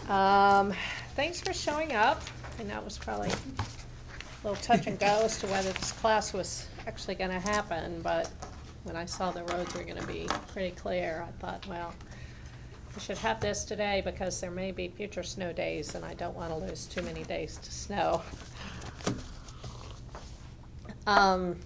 Um, Thanks for showing up. I know it was probably a little touch and go as to whether this class was actually going to happen, but when I saw the roads were going to be pretty clear, I thought, well, we should have this today because there may be future snow days, and I don't want to lose too many days to snow. I'm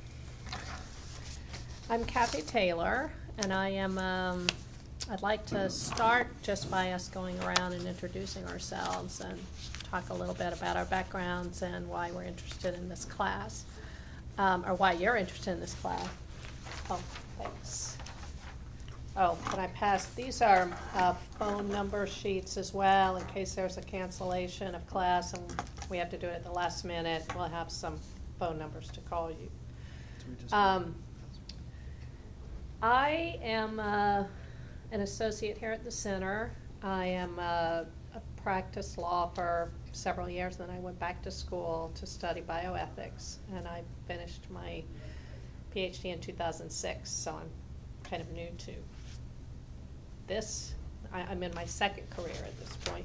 Kathy Taylor, and I'd like to start just by us going around and introducing ourselves and talk a little bit about our backgrounds and why we're interested in this class, or why you're interested in this class. Oh, thanks. Oh, can I pass? These are phone number sheets as well, in case there's a cancellation of class and we have to do it at the last minute. We'll have some phone numbers to call you. I am an associate here at the center. I am practiced law for several years, then I went back to school to study bioethics, and I finished my PhD in 2006, so I'm kind of new to this. I'm in my second career at this point.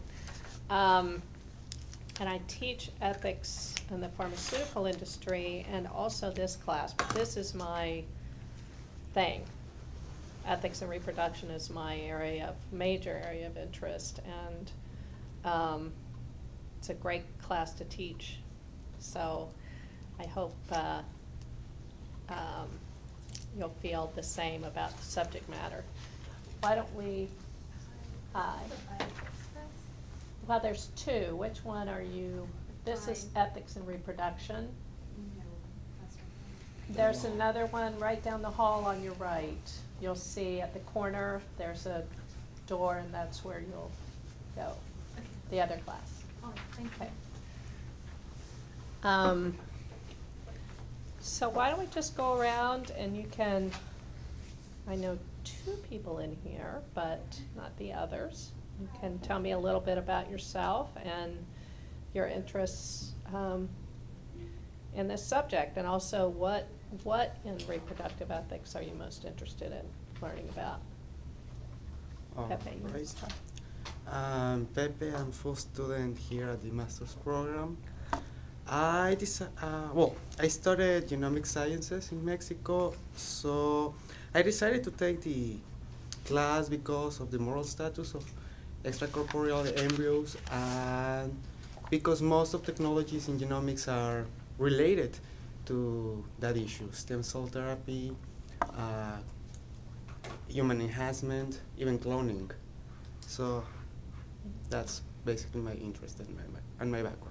And I teach ethics in the pharmaceutical industry and also this class, but this is my thing. Ethics and reproduction is my major area of interest, and it's a great class to teach. So I hope you'll feel the same about the subject matter. Why don't we, well, there's two. Which one are you? This is ethics and reproduction. There's another one right down the hall on your right. You'll see at the corner, there's a door, and that's where you'll go. Okay. The other class. Oh, thank you. Okay. So why don't we just go around and you can, I know two people in here, but not the others. You can tell me a little bit about yourself and your interests in this subject, and also what in reproductive ethics are you most interested in learning about? Pepe, you want to start? Pepe, I'm full student here at the master's program. I studied genomic sciences in Mexico, so I decided to take the class because of the moral status of extracorporeal embryos, and because most of technologies in genomics are related to that issue: stem cell therapy, human enhancement, even cloning. So that's basically my interest and my background.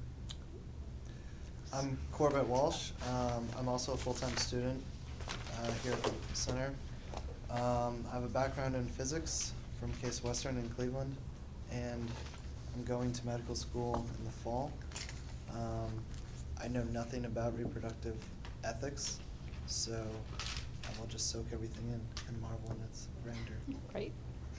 I'm Corbett Walsh. I'm also a full-time student here at the center. I have a background in physics from Case Western in Cleveland, and I'm going to medical school in the fall. I know nothing about reproductive ethics, so I will just soak everything in and marvel in its grandeur. Great.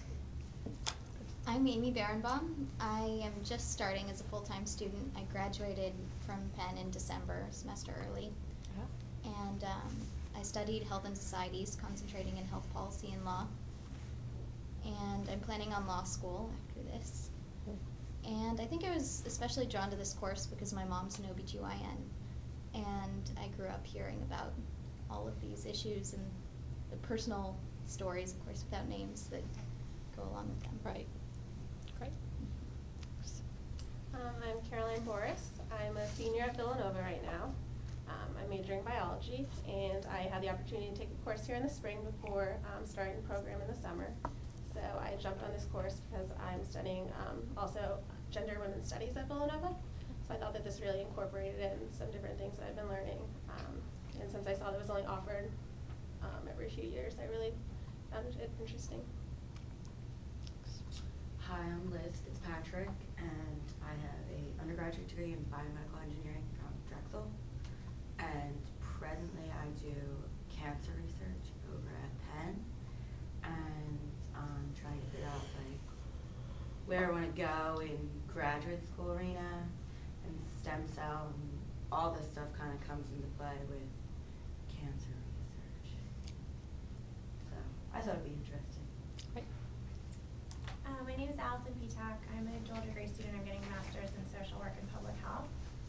I'm Amy Berenbaum. I am just starting as a full-time student. I graduated from Penn in December, a semester early. And I studied health and societies, concentrating in health policy and law. And I'm planning on law school after this. And I think I was especially drawn to this course because my mom's an OBGYN. And I grew up hearing about all of these issues and the personal stories, of course, without names, that go along with them. Right. Great. I'm Caroline Boris. I'm a senior at Villanova right now. I'm majoring in biology, and I had the opportunity to take a course here in the spring before starting the program in the summer. So I jumped on this course because I'm studying also gender and women's studies at Villanova. So I thought that this really incorporated in some different things that I've been learning. And since I saw that it was only offered every few years, I really found it interesting. Hi, I'm Liz Fitzpatrick, and I have an undergraduate degree in biomedical engineering from Drexel. And presently I do cancer research over at Penn, and I'm trying to figure out where I want to go in graduate school arena, and stem cell and all this stuff kind of comes into play with cancer research. So I thought it'd be interesting. My name is Allison Petak. I'm a medical degree student. I'm getting a master's in social work and public health.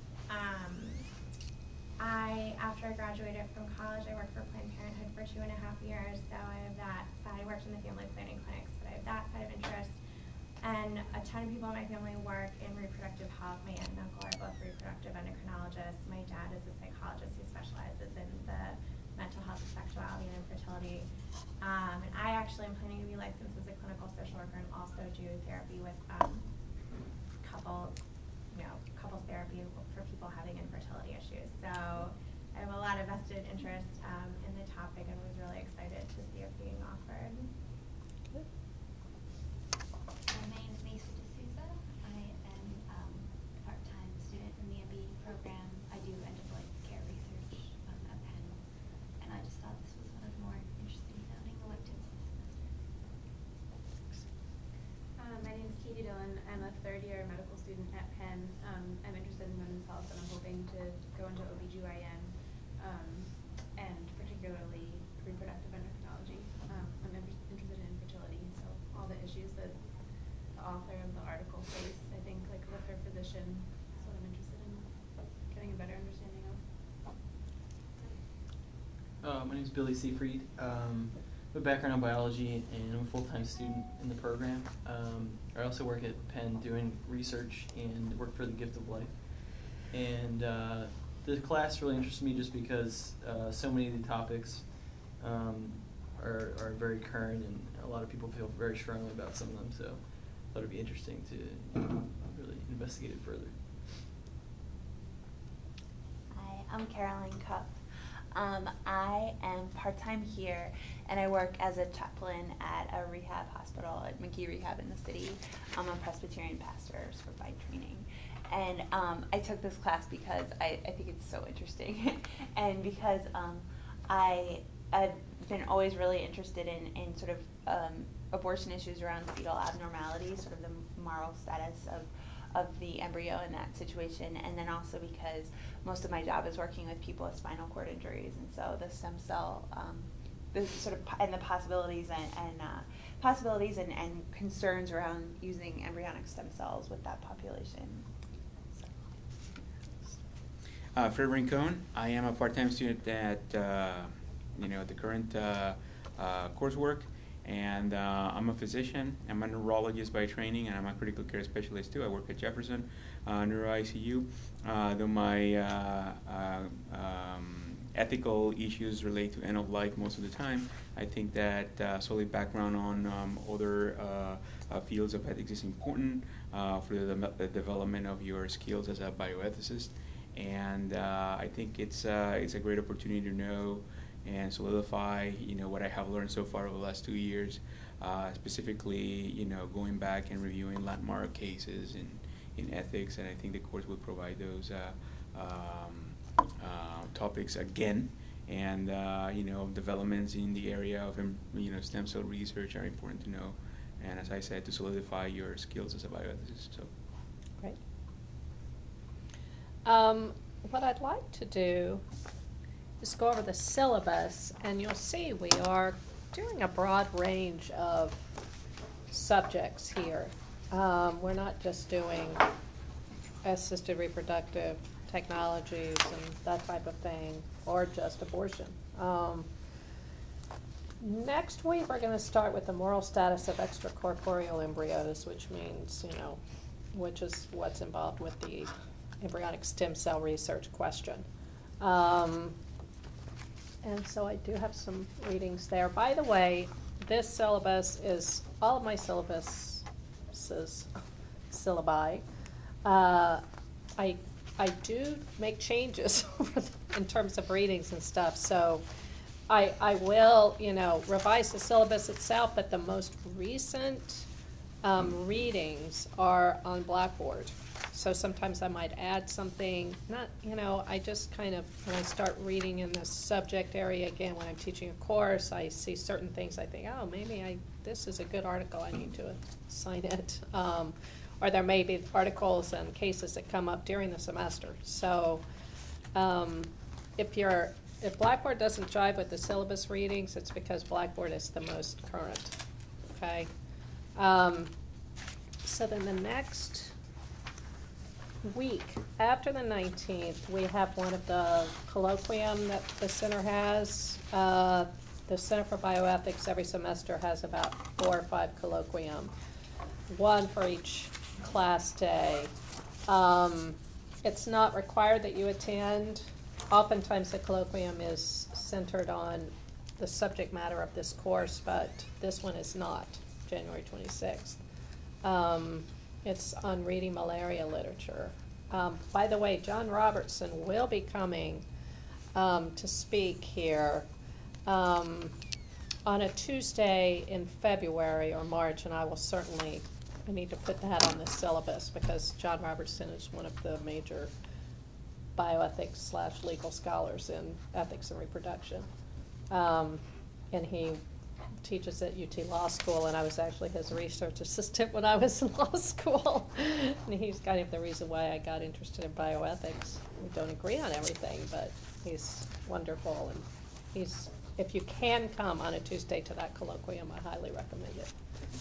After I graduated from college, I worked for Planned Parenthood for 2.5 years, so I have that side. I worked in the family planning clinics, but I have that side of interest. And a ton of people in my family work in reproductive health. My aunt and uncle are both reproductive endocrinologists. My dad is a psychologist who specializes in the mental health of sexuality and infertility. And I actually am planning to be licensed as a clinical social worker and also do therapy with couples therapy for people having infertility issues. So I have a lot of vested interest in the topic and was really excited to see it being offered. My name is Macy D'Souza. I am a part-time student in the MBE program. I do end-of-life care research at Penn, and I just thought this was one of the more interesting sounding electives this semester. My name is Katie Dillon. I'm a third-year medical student at Penn. I'm interested in women's health, and I'm hoping to go into OBGYN, and particularly reproductive endocrinology. I'm interested in fertility, so all the issues that the author of the article face, I think, like with her physician, is what I'm interested in getting a better understanding of. My name is Billy Seafried. I have a background in biology, and I'm a full-time student in the program. I also work at Penn doing research and work for the Gift of Life. And the class really interests me just because so many of the topics are very current, and a lot of people feel very strongly about some of them. So I thought it'd be interesting to really investigate it further. Hi, I'm Caroline Cupp. I am part-time here, and I work as a chaplain at a rehab hospital at McGee Rehab in the city. I'm a Presbyterian pastor by training. And I took this class because I think it's so interesting and because I've been always really interested in sort of abortion issues around fetal abnormalities, sort of the moral status of the embryo in that situation, and then also because most of my job is working with people with spinal cord injuries, and so the stem cell, the sort of and the possibilities and concerns around using embryonic stem cells with that population. Fred Rincon. I am a part-time student at the current coursework. And I'm a physician. I'm a neurologist by training, and I'm a critical care specialist too. I work at Jefferson Neuro ICU. Though my ethical issues relate to end of life most of the time, I think that solid background on other fields of ethics is important for the development of your skills as a bioethicist. And I think it's a great opportunity to know and solidify, what I have learned so far over the last 2 years, specifically, going back and reviewing landmark cases in ethics, and I think the course will provide those topics again. And developments in the area of stem cell research are important to know, and as I said, to solidify your skills as a bioethicist. So. Great. What I'd like to do is go over the syllabus, and you'll see we are doing a broad range of subjects here. We're not just doing assisted reproductive technologies and that type of thing, or just abortion. Next week we're going to start with the moral status of extracorporeal embryos, which means, which is what's involved with the embryonic stem cell research question. And so I do have some readings there. By the way, this syllabus is all of my syllabi. I do make changes in terms of readings and stuff, so I will, revise the syllabus itself, but the most recent readings are on Blackboard. So sometimes I might add something, I just kind of, when I start reading in this subject area again, when I'm teaching a course, I see certain things, I think, oh, maybe this is a good article, I need to assign it. Or there may be articles and cases that come up during the semester. So if Blackboard doesn't jive with the syllabus readings, it's because Blackboard is the most current, okay? So then the next week, after the 19th, we have one of the colloquium that the center has. The Center for Bioethics every semester has about 4 or 5 colloquium, one for each class day. It's not required that you attend. Oftentimes the colloquium is centered on the subject matter of this course, but this one is not, January 26th. It's on reading malaria literature. By the way, John Robertson will be coming to speak here on a Tuesday in February or March, and I need to put that on the syllabus because John Robertson is one of the major bioethics / legal scholars in ethics and reproduction. And he teaches at UT Law School, and I was actually his research assistant when I was in law school. And he's kind of the reason why I got interested in bioethics. We don't agree on everything, but he's wonderful. And if you can come on a Tuesday to that colloquium, I highly recommend it.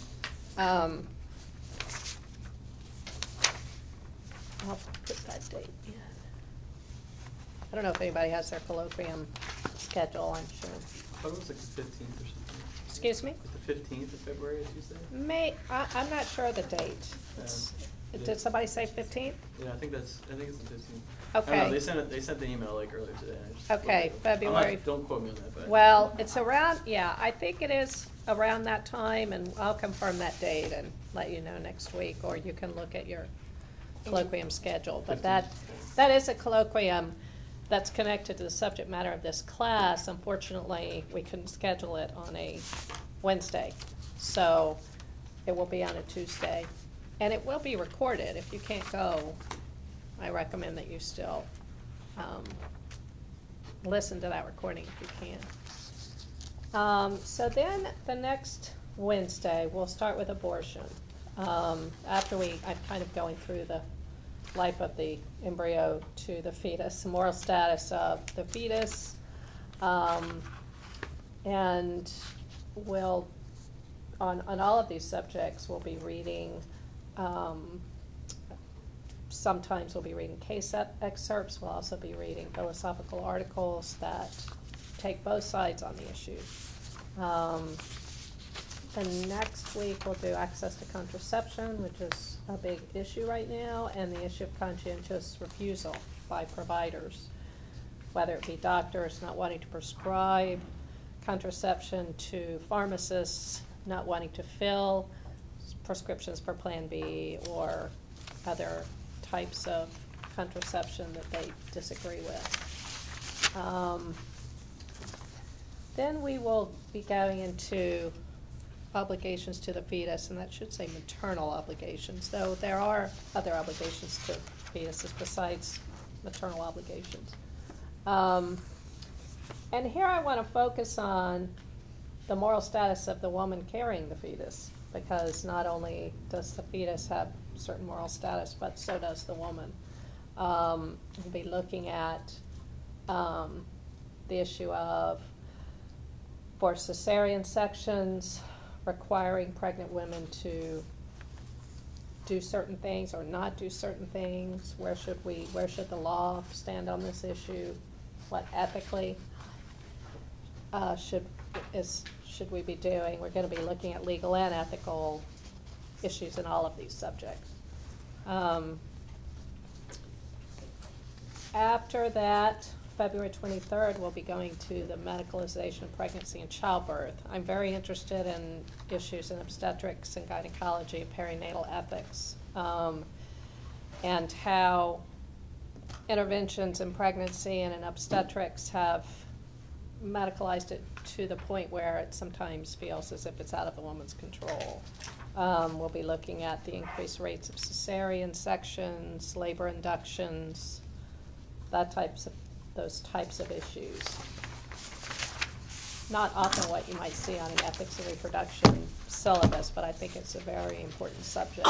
I'll put that date in. I don't know if anybody has their colloquium schedule, I'm sure. I thought it was like the 15th or something. Excuse me? It's the 15th of February, as you said? I'm not sure of the date. Did somebody say 15th? Yeah, I think it's the 15th. Okay. I don't know, they sent the email like earlier today. Okay, February. Don't quote me on that, but. Well, it's around, I think it is around that time, and I'll confirm that date and let you know next week, or you can look at your colloquium schedule. But that is a colloquium that's connected to the subject matter of this class. Unfortunately, we couldn't schedule it on a Wednesday, so it will be on a Tuesday. And it will be recorded. If you can't go, I recommend that you still listen to that recording if you can. So then the next Wednesday, we'll start with abortion. I'm kind of going through the life of the embryo to the fetus, the moral status of the fetus, and we'll, on all of these subjects, we'll be reading, sometimes we'll be reading case excerpts, we'll also be reading philosophical articles that take both sides on the issue. And next week we'll do access to contraception, which is a big issue right now, and the issue of conscientious refusal by providers, whether it be doctors not wanting to prescribe contraception to pharmacists not wanting to fill prescriptions for Plan B or other types of contraception that they disagree with. Then we will be going into obligations to the fetus, and that should say maternal obligations, though there are other obligations to fetuses besides maternal obligations. And here I want to focus on the moral status of the woman carrying the fetus, because not only does the fetus have certain moral status, but so does the woman. We'll be looking at the issue of for cesarean sections, requiring pregnant women to do certain things or not do certain things. Where should the law stand on this issue? What ethically should we be doing? We're going to be looking at legal and ethical issues in all of these subjects. After that, February 23rd, we'll be going to the medicalization of pregnancy and childbirth. I'm very interested in issues in obstetrics and gynecology, perinatal ethics, and how interventions in pregnancy and in obstetrics have medicalized it to the point where it sometimes feels as if it's out of the woman's control. We'll be looking at the increased rates of cesarean sections, labor inductions, those types of issues. Not often what you might see on an ethics and reproduction syllabus, but I think it's a very important subject.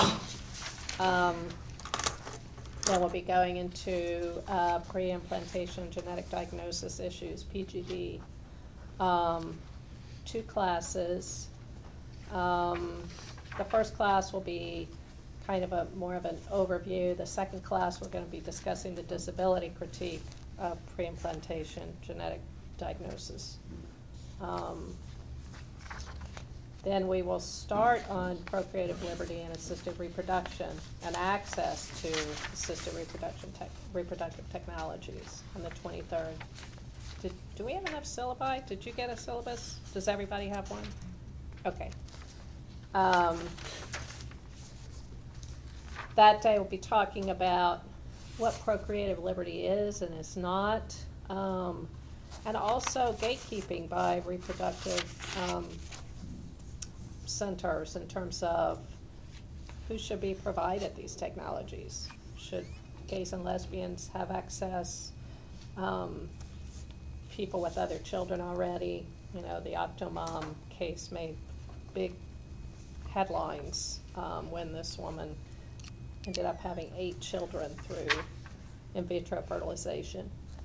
Then we'll be going into pre-implantation genetic diagnosis issues, PGD. 2 classes. The first class will be kind of more of an overview. The second class, we're going to be discussing the disability critique of preimplantation genetic diagnosis. Then we will start on procreative liberty and assisted reproduction and access to assisted reproductive technologies on the 23rd. Do we have enough syllabi? Did you get a syllabus? Does everybody have one? Okay. That day we'll be talking about what procreative liberty is and is not, and also gatekeeping by reproductive centers in terms of who should be provided these technologies. Should gays and lesbians have access? People with other children already. You know, the Octomom case made big headlines when this woman ended up having 8 children through in vitro fertilization.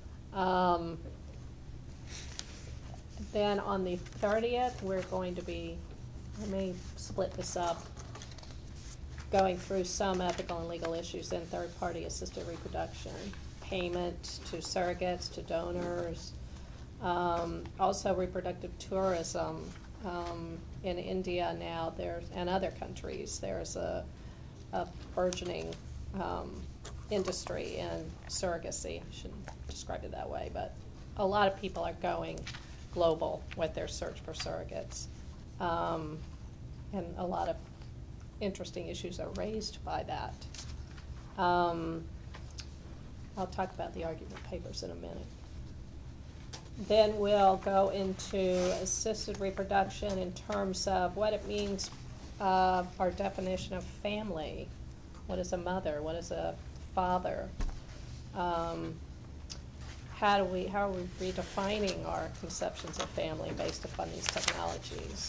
Then on the 30th, we're going to be, let me split this up, going through some ethical and legal issues in third-party assisted reproduction, payment to surrogates, to donors, also reproductive tourism. In India now, and other countries, there's a burgeoning industry in surrogacy. I shouldn't describe it that way, but a lot of people are going global with their search for surrogates. And a lot of interesting issues are raised by that. I'll talk about the argument papers in a minute. Then we'll go into assisted reproduction in terms of what it means, our definition of family. What is a mother? What is a father? How are we redefining our conceptions of family based upon these technologies?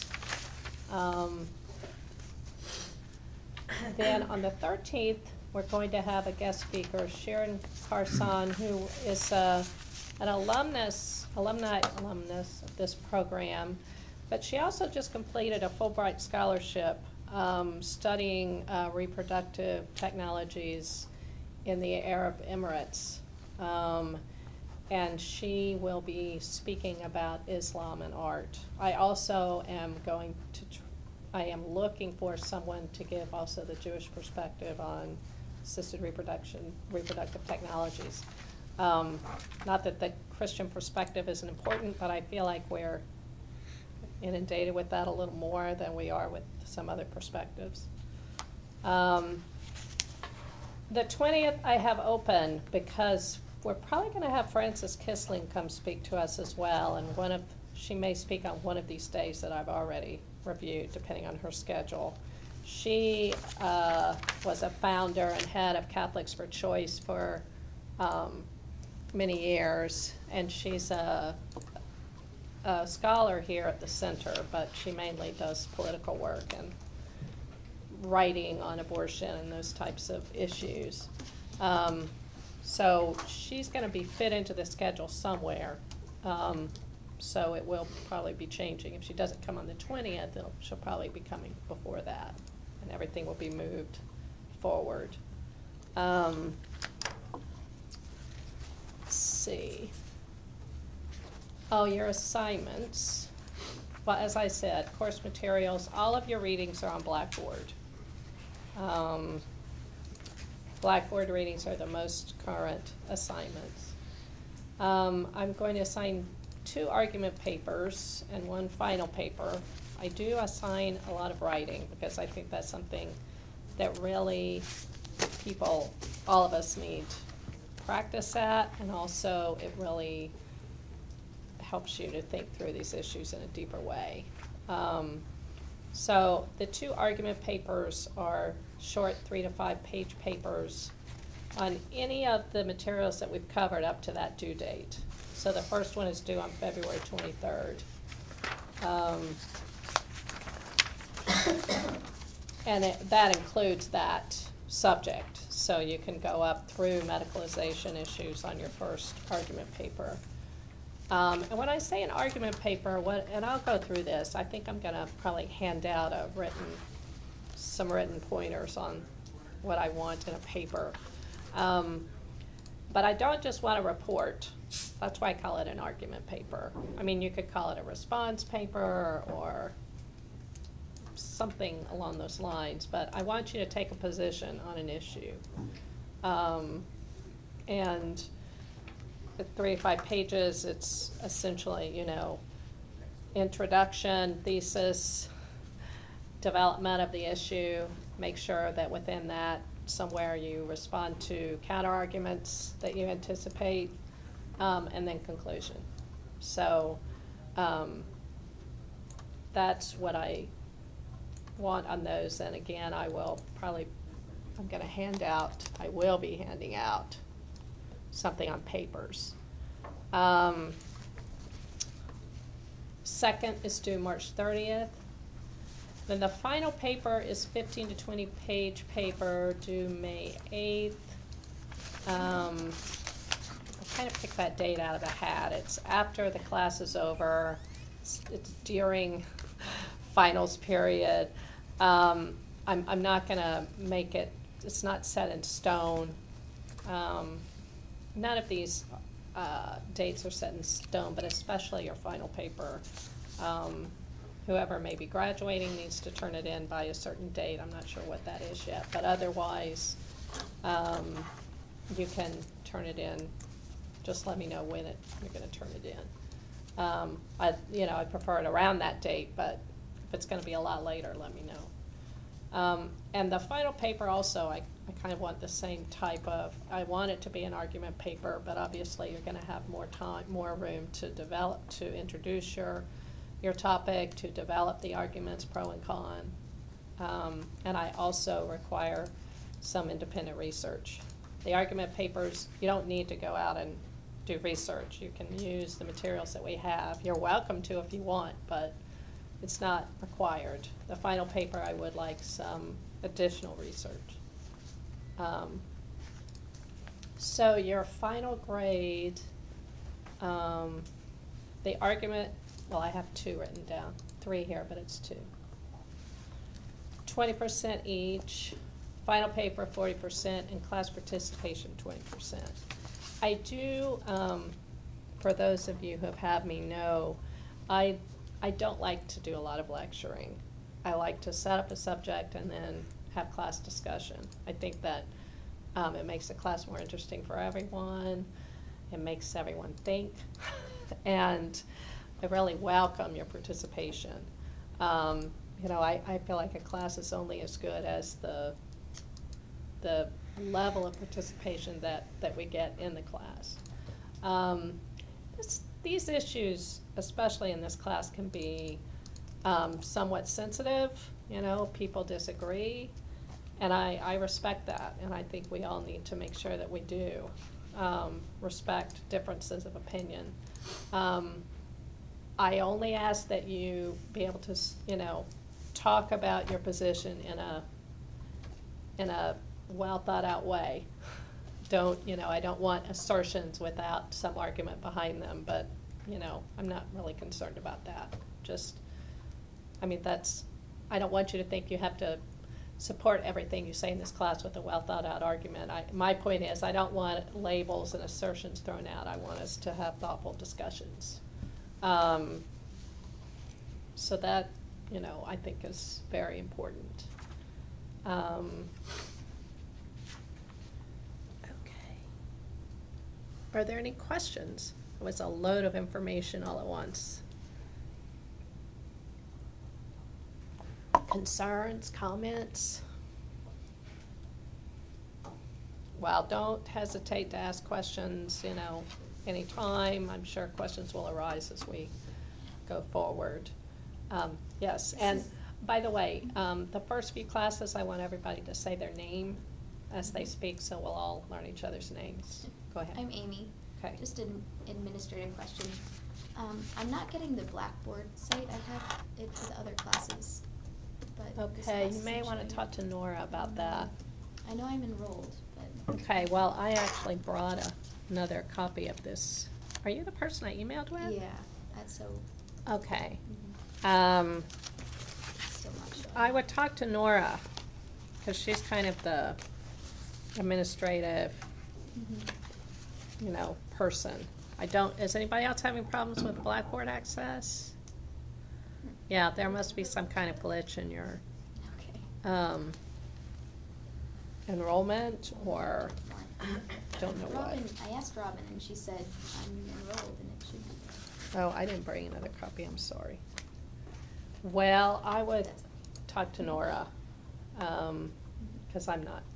Then on the 13th, we're going to have a guest speaker, Sharon Carson, who is an alumni of this program, but she also just completed a Fulbright scholarship studying reproductive technologies in the Arab Emirates. And she will be speaking about Islam and art. I also am going to, I am looking for someone to give also the Jewish perspective on assisted reproductive technologies. Not that the Christian perspective isn't important, but I feel like we're inundated with that a little more than we are with some other perspectives. The 20th I have open because we're probably going to have Frances Kissling come speak to us as well, and she may speak on one of these days that I've already reviewed, depending on her schedule. She was a founder and head of Catholics for Choice for many years, and she's a scholar here at the center, but she mainly does political work and writing on abortion and those types of issues. So she's going to be fit into the schedule somewhere. So it will probably be changing. If she doesn't come on the 20th, she'll probably be coming before that, and everything will be moved forward. Let's see. Oh, your assignments. Well, as I said, course materials, all of your readings are on Blackboard. Blackboard readings are the most current assignments. I'm going to assign 2 argument papers and 1 final paper. I do assign a lot of writing because I think that's something that really people, all of us, need practice at, and also it really helps you to think through these issues in a deeper way. So the 2 argument papers are short 3 to 5 page papers on any of the materials that we've covered up to that due date. So the first one is due on February 23rd. And that includes that subject. So you can go up through medicalization issues on your first argument paper. And when I say an argument paper, and I'll go through this, I think I'm going to probably hand out some written pointers on what I want in a paper. But I don't just want a report. That's why I call it an argument paper. I mean, you could call it a response paper or something along those lines, but I want you to take a position on an issue. And at 3 to 5 pages, it's essentially, you know, introduction, thesis, development of the issue. Make sure that within that, somewhere you respond to counter-arguments that you anticipate, and then conclusion. So that's what I want on those. And again, I will be handing out something on papers. Second is due March 30th. Then the final paper is 15 to 20 page paper due May 8th. I kind of picked that date out of the hat. It's after the class is over. It's during finals period. I'm not going to make it, it's not set in stone. None of these dates are set in stone, but especially your final paper. Whoever may be graduating needs to turn it in by a certain date. I'm not sure what that is yet, but otherwise, you can turn it in. Just let me know when you're going to turn it in. I prefer it around that date, but if it's going to be a lot later, let me know. And the final paper also, I kind of want the same type of, I want it to be an argument paper, but obviously you're going to have more time, more room to develop, to introduce your topic, to develop the arguments, pro and con. And I also require some independent research. The argument papers, you don't need to go out and do research. You can use the materials that we have. You're welcome to if you want, but it's not required. The final paper, I would like some additional research. So your final grade, the argument, well, I have 2 written down, 3 here, but it's 2. 20% each, final paper 40%, and class participation 20%. I do, for those of you who have had me know, I don't like to do a lot of lecturing. I like to set up a subject and then have class discussion. I think that it makes the class more interesting for everyone. It makes everyone think. And I really welcome your participation. I feel like a class is only as good as the level of participation that we get in the class. These issues, especially in this class, can be somewhat sensitive. People disagree, and I respect that, and I think we all need to make sure that we do respect differences of opinion. I only ask that you be able to, talk about your position in a well thought out way. I don't want assertions without some argument behind them, but, I'm not really concerned about that. I don't want you to think you have to support everything you say in this class with a well thought out argument. My point is, I don't want labels and assertions thrown out. I want us to have thoughtful discussions. So that, I think is very important. Okay. Are there any questions? It was a load of information all at once. Concerns, comments? Well, don't hesitate to ask questions, anytime. I'm sure questions will arise as we go forward. Yes, and by the way, the first few classes, I want everybody to say their name as they speak, so we'll all learn each other's names. Go ahead. I'm Amy. Okay. Just an administrative question. I'm not getting the Blackboard site. I have it for the other classes. But this Okay, class you may isn't want to showing. talk to Nora about that. I know I'm enrolled, but. Okay, well, I actually brought another copy of this. Are you the person I emailed with? Yeah, that's so. Okay. Still not showing. I would talk to Nora because she's kind of the administrative, person. Is anybody else having problems with Blackboard access? Yeah, there must be some kind of glitch in your Okay. enrollment, or don't know what. Robin, I asked Robin and she said I'm enrolled and it should be there. Oh, I didn't bring another copy, I'm sorry. Well, I would talk to Nora, because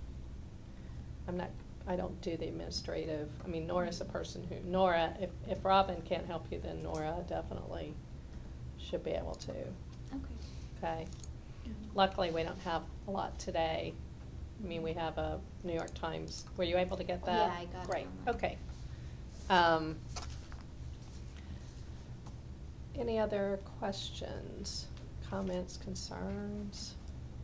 I don't do the administrative. I mean, Nora's a person Nora, if Robin can't help you, then Nora definitely should be able to. Okay. Okay. Luckily, we don't have a lot today. I mean, we have a New York Times. Were you able to get that? Yeah, I got it Great, online. okay. Any other questions, comments, concerns?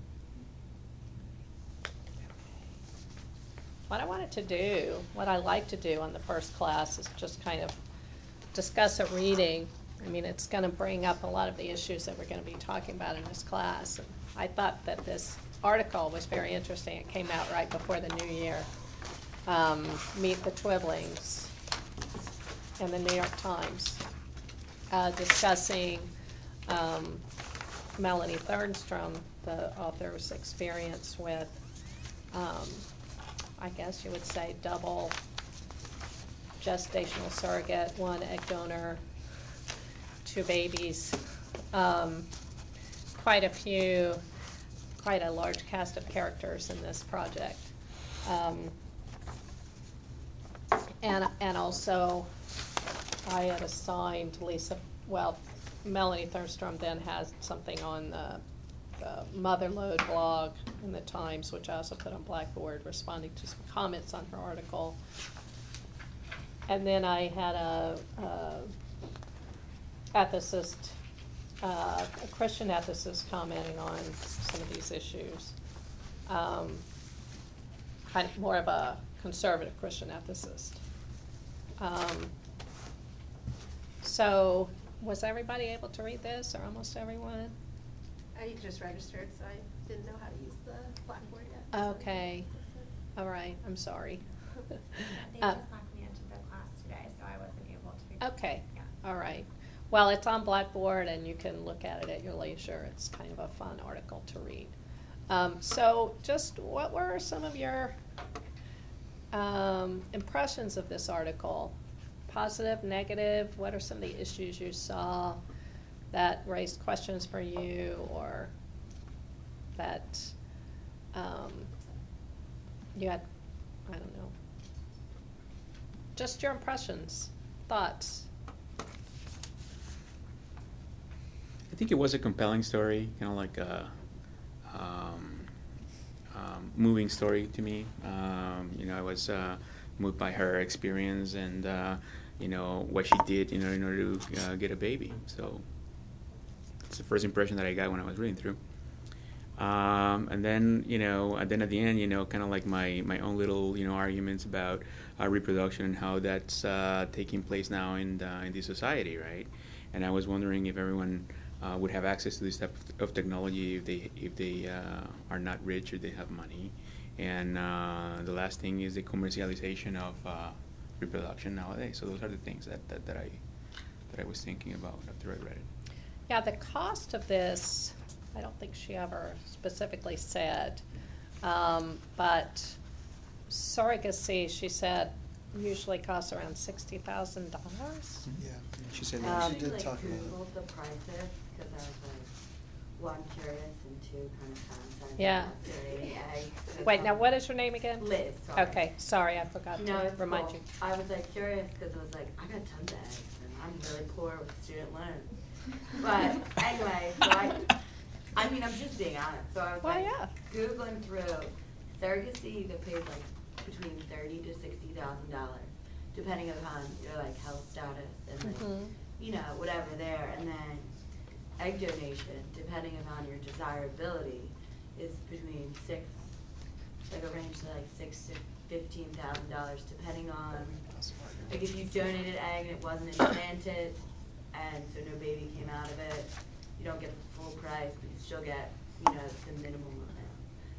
What I like to do on the first class is just kind of discuss a reading. I mean, it's going to bring up a lot of the issues that we're going to be talking about in this class. And I thought that this article was very interesting. It came out right before the new year. Meet the Twibblings in the New York Times, discussing Melanie Thernstrom, the author's experience with, I guess you would say, double gestational surrogate, 1 egg donor, 2 babies, quite a large cast of characters in this project. And also, I had assigned Lisa, Melanie Thernstrom then has something on the Motherlode blog in the Times, which I also put on Blackboard, responding to some comments on her article. And then I had a ethicist, a Christian ethicist, commenting on some of these issues. Kind of more of a conservative Christian ethicist. So, was everybody able to read this, or almost everyone? I just registered, so I didn't know how to use the Blackboard yet. Okay. All right, I'm sorry. They just knocked me into the class today, so I wasn't able to. Okay, Yeah. all right. Well, it's on Blackboard, and you can look at it at your leisure. It's kind of a fun article to read. So just what were some of your impressions of this article? Positive, negative? What are some of the issues you saw that raised questions for you, or that you had, I don't know, just your impressions, thoughts? I think it was a compelling story, kind of like a moving story to me. I was moved by her experience and what she did in order to get a baby. So it's the first impression that I got when I was reading through. And then at the end, kind of like my own little arguments about reproduction and how that's taking place now in this society, right? And I was wondering if everyone would have access to this type of technology if they are not rich or they have money. And the last thing is the commercialization of reproduction nowadays. So those are the things that I was thinking about after I read it. Yeah, the cost of this, I don't think she ever specifically said, but surrogacy, she said, usually costs around $60,000. Yeah, she said Um, she did talk about Googled the prices because I was like, one, curious, and two, kind of concerned Yeah. about doing eggs. 'cause, Wait, now what is your name again? Liz. Sorry. Okay, sorry, I forgot No, to it's remind cool. you. I was like curious because it was like I got tons of eggs and I'm really poor with student loans. But anyway, so I mean I'm just being honest. So I was Well, like yeah. Googling through surrogacy. You get paid like between $30,000 to $60,000, depending upon your like health status and like Mhm. whatever there. And then egg donation, depending upon your desirability, is between a range to like $6,000 to $15,000, depending on like if you donated egg and it wasn't implanted, and so no baby came out of it, you don't get the full price, but you still get the minimum amount.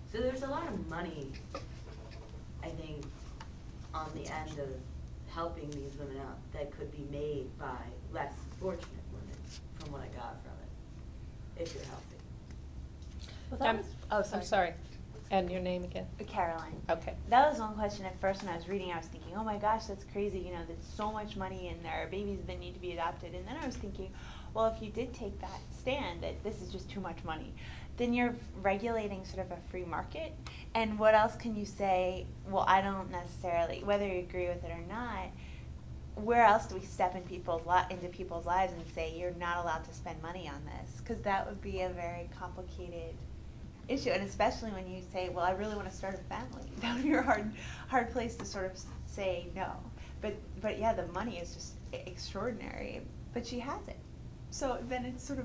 So there's a lot of money, I think, on the end of helping these women out that could be made by less fortunate women, from what I got from it, if you're healthy. Well, that was, oh, sorry. I'm sorry. And your name again? Caroline. Okay. That was one question at first when I was reading. I was thinking, oh my gosh, that's crazy. You know, there's so much money and there are babies that need to be adopted. And then I was thinking, well, if you did take that stand that this is just too much money, then you're regulating sort of a free market. And what else can you say? Well, I don't necessarily, whether you agree with it or not, where else do we step in into people's lives and say you're not allowed to spend money on this? Because that would be a very complicated issue, and especially when you say, well, I really want to start a family. That would be a hard place to sort of say no. But yeah, the money is just extraordinary. But she has it. So then it's sort of...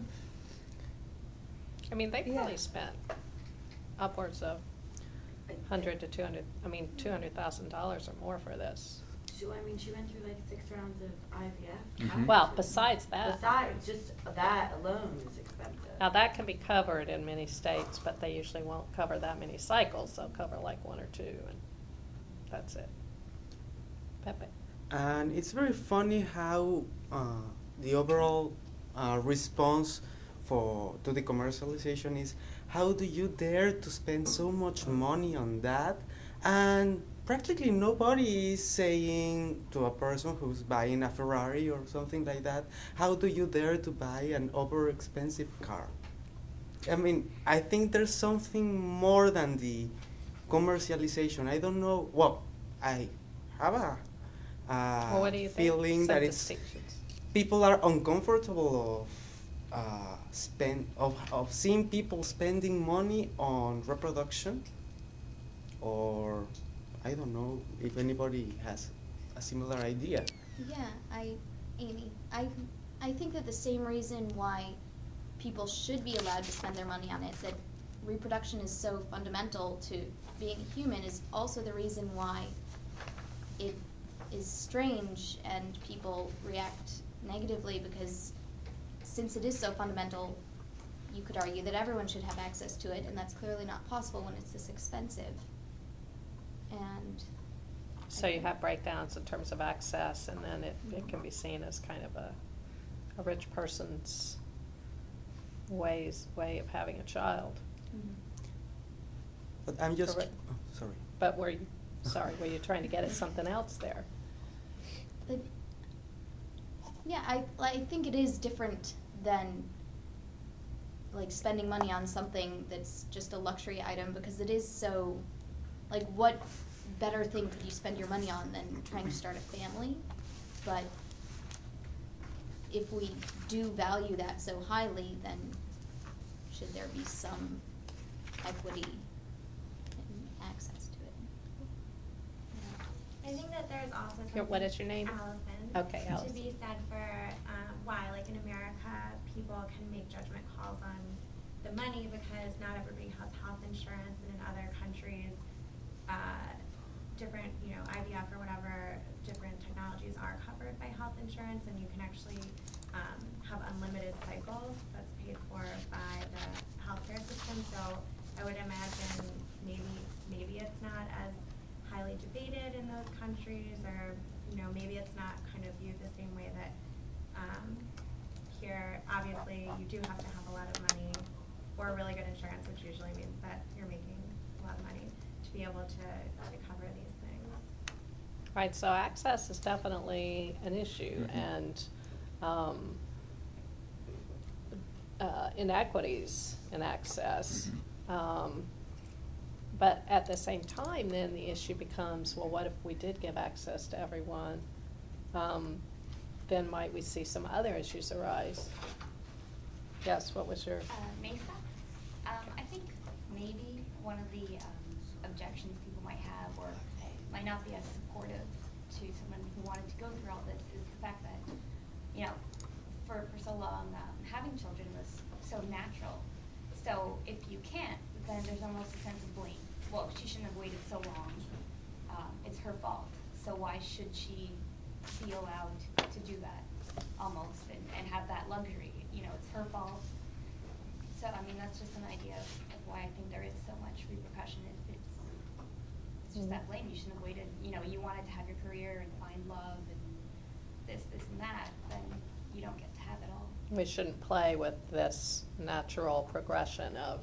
I mean, they probably spent upwards of $100,000 to $200,000 or more for this. So, I mean, she went through like 6 rounds of IVF. Mhm. Well, besides that. Besides, just that alone is expensive. Now, that can be covered in many states, but they usually won't cover that many cycles. They'll cover like 1 or 2, and that's it. Pepe. And it's very funny how the overall response to the commercialization is, how do you dare to spend so much money on that? And practically nobody is saying to a person who's buying a Ferrari or something like that, how do you dare to buy an over-expensive car? I mean, I think there's something more than the commercialization. I don't know. Well, I have a Well, what do you think? feeling Some that it's distinctions. people are uncomfortable of seeing people spending money on reproduction, or I don't know if anybody has a similar idea. Yeah, Amy, I think that the same reason why people should be allowed to spend their money on it, that reproduction is so fundamental to being a human, is also the reason why it is strange and people react negatively, because since it is so fundamental, you could argue that everyone should have access to it, and that's clearly not possible when it's this expensive. And So you have breakdowns in terms of access, and then it can be seen as kind of a rich person's way of having a child. But I'm just... Correct. Oh, sorry. But were you trying to get at something else there? But yeah, I think it is different than like spending money on something that's just a luxury item, because it is so, like, what better thing could you spend your money on than trying to start a family? But if we do value that so highly, then should there be some equity and access to it? I think that there's also Here, something, what is your name? Allison, Okay, to Allison. be said for why, like in America, people can make judgment calls on the money because not everybody has health insurance, and in other countries, different, IVF or whatever, different technologies are covered by health insurance, and you can actually have unlimited cycles that's paid for by the healthcare system. So I would imagine maybe it's not as highly debated in those countries, or maybe it's not kind of viewed the same way that here. Obviously, you do have to have a lot of money or really good insurance, which usually means that you're making a lot of money to be able to cover these things. Right, so access is definitely an issue, and inequities in access. But at the same time, then the issue becomes, well, what if we did give access to everyone? Then might we see some other issues arise? Yes, what was your? Mesa. I think maybe one of the objections people might have, or might not be as supportive to someone who wanted to go through all this, is the fact that, for so long, having children was so natural. So if you can't, then there's almost a sense of blame. Well, she shouldn't have waited so long. It's her fault. So why should she be allowed to do that, almost, and have that luxury? It's her fault. So, I mean, that's just an idea of why I think there is so much repercussion. It's just that lame. You shouldn't have waited. You know, you wanted to have your career and find love and this, and that. Then you don't get to have it all. We shouldn't play with this natural progression of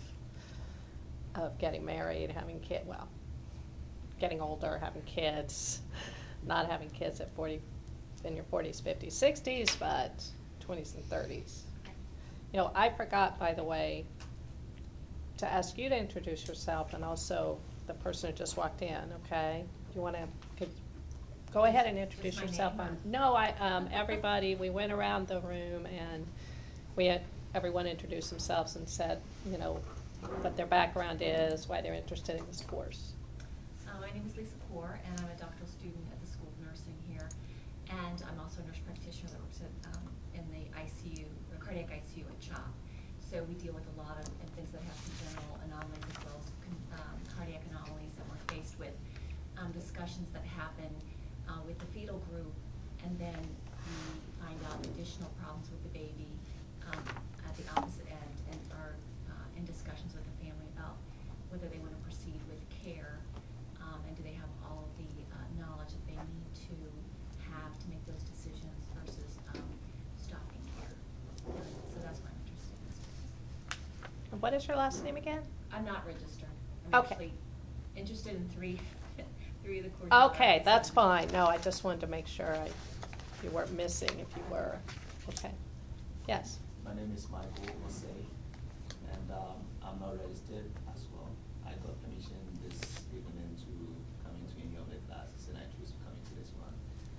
getting married, having kids, well, getting older, having kids, not having kids at 40, in your 40s, 50s, 60s, but 20s and 30s. You know, I forgot, by the way, to ask you to introduce yourself, and also the person who just walked in, okay? You want to go ahead and introduce What's my yourself. name? No, everybody, we went around the room and we had everyone introduce themselves and said, you know, what their background is, why they're interested in this course. My name is Lisa Poor, and I'm a doctoral student at the School of Nursing here. And I'm also a nurse practitioner that works at, in the ICU, the cardiac ICU at CHOP. So we deal with a lot of infants that have congenital anomalies as well as cardiac anomalies, and we're faced with discussions that happen with the fetal group, and then we find out additional problems with the baby at the opposite end, and are in discussions with the family about whether they want to proceed with care, and do they have all of the knowledge that they need to have to make those decisions versus stopping care. So that's why I'm interested in this. And what is your last name again? I'm not registered. I'm Okay. actually interested in three of the courses. Okay, that's fine. No, I just wanted to make sure you weren't missing if you were. Okay. Yes. My name is Michael Osei, and I'm not registered as well. I got permission this evening to come into any of the classes, and I chose to come into this one.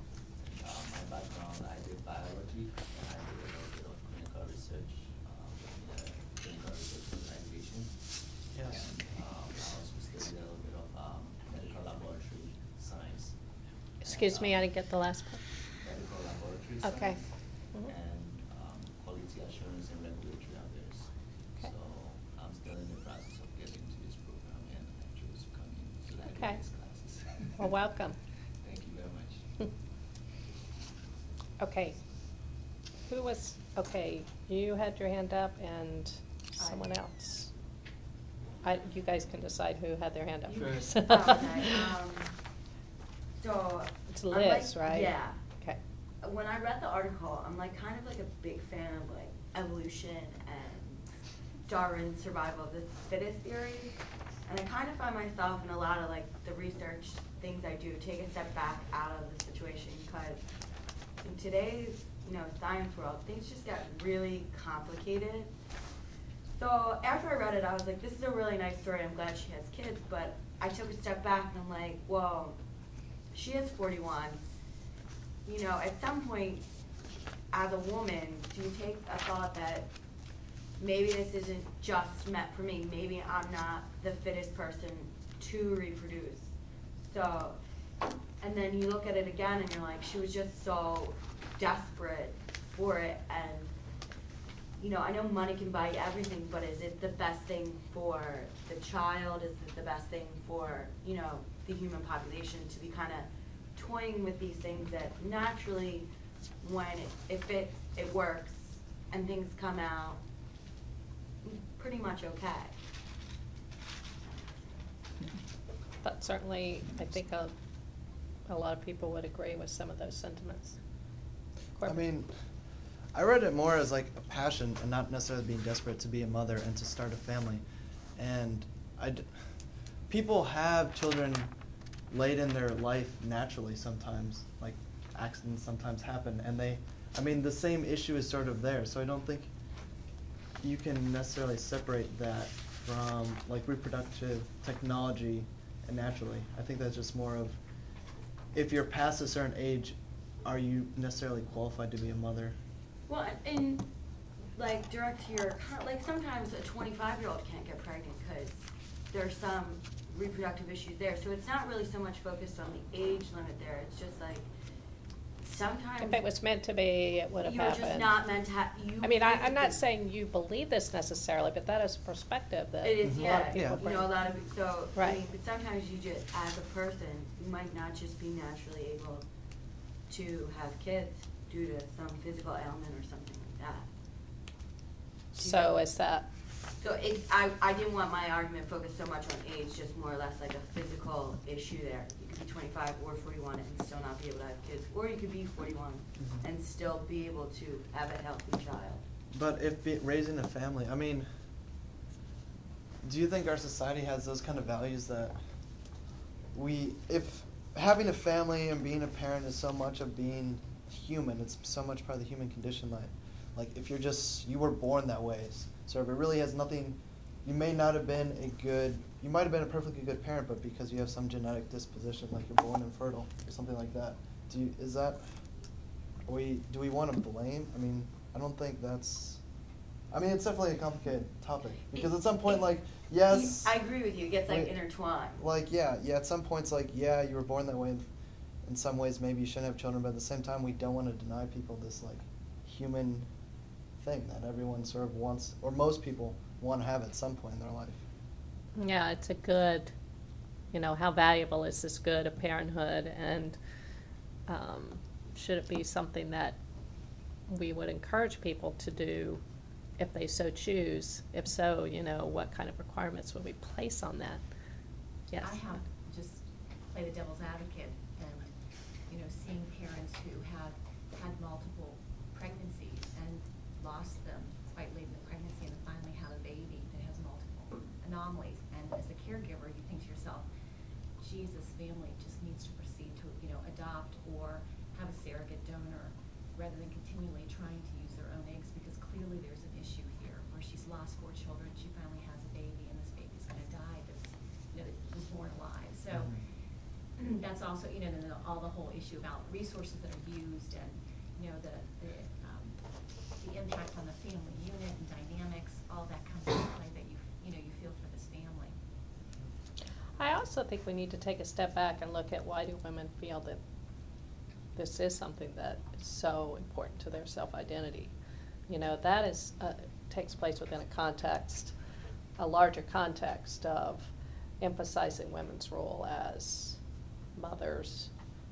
My background, I did biology, and I did a little bit of clinical research in a clinical research organization. Yes. And I also studied a little bit of medical laboratory science. Excuse me, I didn't get the last part. Medical laboratory Okay. science. Mhm. And quality assurance and regulatory affairs. Okay. So I'm still in the process of getting to this program, and I chose to come in so that I Okay. get these classes. Well, welcome. Thank you very much. Okay. Who was, okay, you had your hand up and someone else. You guys can decide who had their hand up Sure. first. So. It's I'm Liz, like- right? Yeah. Okay. When I read the article, I'm like kind of like a big fan of like evolution and Darwin's survival of the fittest theory. And I kind of find myself in a lot of like the research things I do take a step back out of the situation, because in today's, science world, things just get really complicated. So after I read it, I was like, this is a really nice story. I'm glad she has kids. But I took a step back and I'm like, whoa, she is 41. At some point, as a woman, do you take a thought that maybe this isn't just meant for me? Maybe I'm not the fittest person to reproduce. So, and then you look at it again and you're like, she was just so desperate for it. And, I know money can buy you everything, but is it the best thing for the child? Is it the best thing for, the human population to be kind of toying with these things that naturally, when it fits, it works, and things come out pretty much okay? But certainly, I think a lot of people would agree with some of those sentiments. I Corbin? mean, I read it more as like a passion and not necessarily being desperate to be a mother and to start a family. And people have children late in their life naturally sometimes, like accidents sometimes happen, and the same issue is sort of there. So I don't think you can necessarily separate that from like reproductive technology and naturally. I think that's just more of, if you're past a certain age, are you necessarily qualified to be a mother? Well, and like direct to your, like sometimes a 25-year-old can't get pregnant because there's some reproductive issues there. So it's not really so much focused on the age limit there. It's just like sometimes. If it was meant to be, it would have happened. You're just not meant to have. I mean, I'm not saying you believe this necessarily, but that is a perspective that It is, a lot yeah. of people bring. A lot of so. Right. I mean, but sometimes you just, as a person, you might not just be naturally able to have kids due to some physical ailment or something like that. So is that So I didn't want my argument focused so much on age, just more or less like a physical issue there. You could be 25 or 41 and still not be able to have kids, or you could be 41 and still be able to have a healthy child. But if raising a family, I mean, do you think our society has those kind of values that if having a family and being a parent is so much of being human, it's so much part of the human condition that, like, if you were born that way, so if it really has nothing, you might have been a perfectly good parent, but because you have some genetic disposition, like you're born infertile or something like that, do we want to blame? I mean, I don't think it's definitely a complicated topic, because at some point, like, yes, I agree with you. It gets like intertwined. Like, yeah, at some points, like, yeah, you were born that way. In some ways, maybe you shouldn't have children, but at the same time, we don't want to deny people this, like, human thing that everyone sort of wants, or most people want to have at some point in their life. Yeah, it's a good, how valuable is this good of parenthood, and should it be something that we would encourage people to do if they so choose? If so, what kind of requirements would we place on that? Yes. I have just play the devil's advocate, and seeing parents who have had multiple pregnancies and lost them quite late in the pregnancy, and finally have a baby that has multiple anomalies. And as a caregiver, you think to yourself, geez, this family just needs to proceed to adopt or have a surrogate donor, rather than continually trying to use their own eggs, because clearly there's an issue here where she's lost 4 children, she finally has a baby, and this baby's going to die that was born alive. So that's also, then all the whole issue about resources that are used, and the impact on the family unit and dynamics, all that comes into play, that you feel for this family. I also think we need to take a step back and look at, why do women feel that this is something that is so important to their self-identity? That is takes place within a larger context of emphasizing women's role as mothers.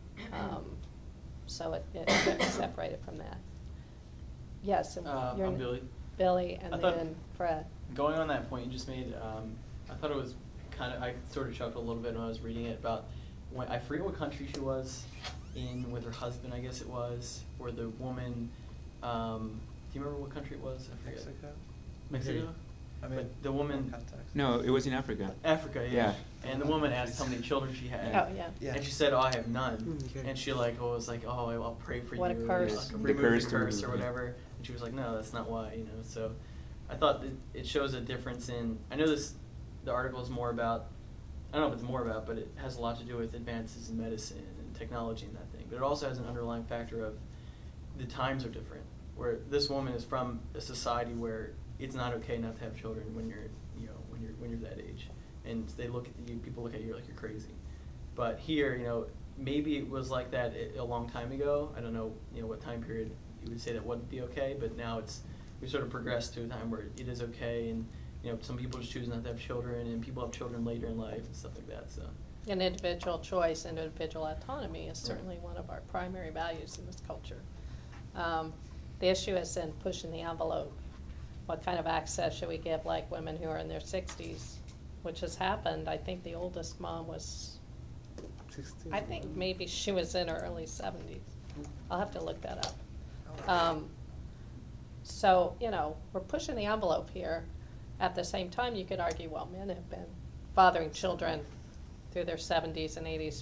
So it separated from that. Yes, and I'm Billy. Billy, and then Fred. Going on that point you just made, I thought it was I sort of chuckled a little bit when I was reading it about I forget what country she was in with her husband, I guess it was, where the woman, do you remember what country it was? I forget. Mexico? But the woman... No, it was in Africa. Africa, yeah. And the woman asked how many children she had. Oh, yeah. And she said, I have none. And she was like, I'll pray for you. What a curse. Like, remove the curse or whatever. And she was like, no, that's not why, So I thought that it shows a difference in... I know the article is more about... I don't know if it's more about, but it has a lot to do with advances in medicine and technology and that thing. But it also has an underlying factor of the times are different. Where this woman is from a society where it's not okay not to have children when you're that age, and people look at you like you're crazy. But here, maybe it was like that a long time ago. I don't know, what time period you would say that wouldn't be okay. But now we sort of progressed to a time where it is okay, and some people just choose not to have children, and people have children later in life and stuff like that. So. An individual choice and individual autonomy is certainly one of our primary values in this culture. The issue is in pushing the envelope. What kind of access should we give, like, women who are in their 60s, which has happened. I think the oldest mom was 60. I think maybe she was in her early 70s. I'll have to look that up. So, we're pushing the envelope here. At the same time, you could argue, well, men have been fathering children through their 70s and 80s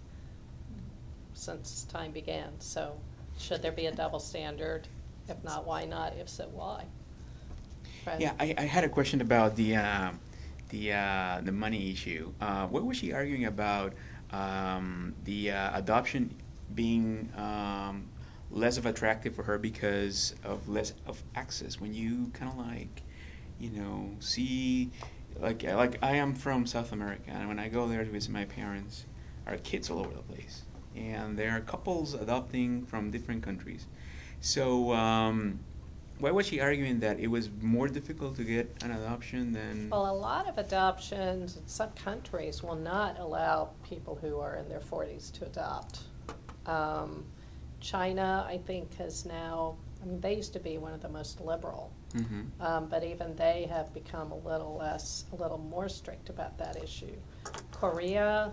since time began. So should there be a double standard? If not, why not? If so, why? Fred? Yeah, I had a question about the money issue. What was she arguing about? The adoption being less of attractive for her because of less of access. When you kind of see, like I am from South America, and when I go there to visit my parents, our kids all over the place, and there are couples adopting from different countries. So why was she arguing that it was more difficult to get an adoption than... Well, a lot of adoptions in some countries will not allow people who are in their 40s to adopt. China, I think, has now I mean, they used to be one of the most liberal, Mm-hmm. but even they have become a little more strict about that issue. Korea,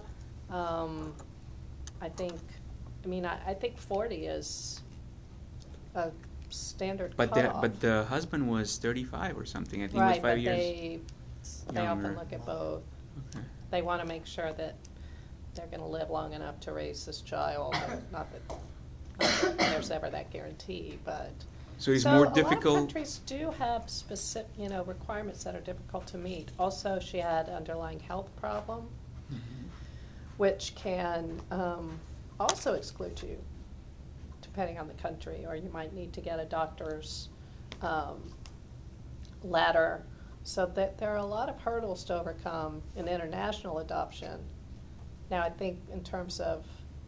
I think 40 is a standard But cutoff. the husband was 35 or something. I think Right, it was 5 but years. they often younger. look at both. Okay. They want to make sure that they're going to live long enough to raise this child. Not that there's ever that guarantee, but. So it's more A lot difficult. of countries do have specific, requirements that are difficult to meet. Also, she had underlying health problem, Mhm. which can also exclude you, depending on the country, or you might need to get a doctor's letter. So that there are a lot of hurdles to overcome in international adoption. Now, I think in terms of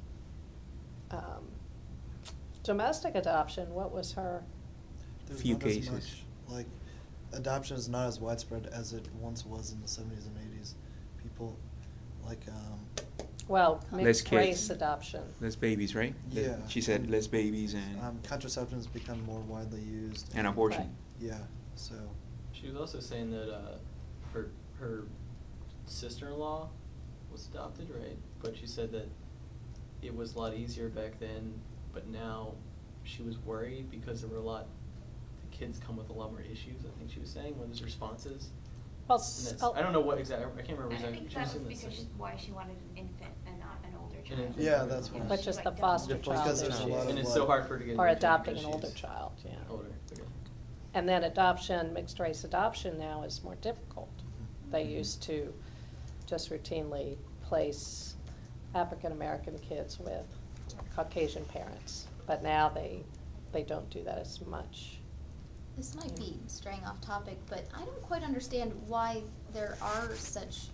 domestic adoption, what was her? There's Few not as cases. much, like, adoption is not as widespread as it once was in the 70s and 80s. People, like, Well, Less mixed race kids. adoption. Less babies, right? Yeah. She said less babies and contraceptives become more widely used. and abortion. Right. Yeah, so. She was also saying that her sister-in-law was adopted, right? But she said that it was a lot easier back then, but now she was worried because there were the kids come with a lot more issues, I think she was saying, with his responses. Well, And that's, I don't know what exactly, I can't remember And I exactly. think She that was was saying because something. why she wanted an infant and not an older An child. infant. Yeah, that's why. Which is Like the that. foster Because child there's a issue. lot of, And it's like- so hard for her to get Or an infant adopting because an older she's child, yeah. Older, okay. And then adoption, mixed race adoption now is more difficult. They used to just routinely place African American kids with Caucasian parents, but now they don't do that as much. This might be straying off topic, but I don't quite understand why there are such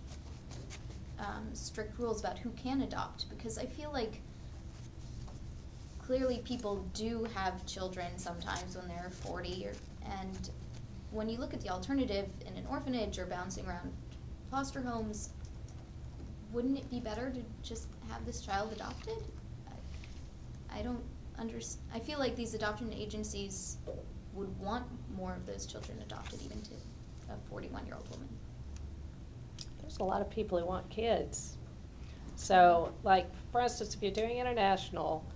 strict rules about who can adopt, because I feel like clearly people do have children sometimes when they're 40, and when you look at the alternative in an orphanage or bouncing around foster homes, wouldn't it be better to just have this child adopted? I don't I feel like these adoption agencies would want more of those children adopted, even to a 41-year-old woman. There's a lot of people who want kids. So, like, for instance, if you're doing international,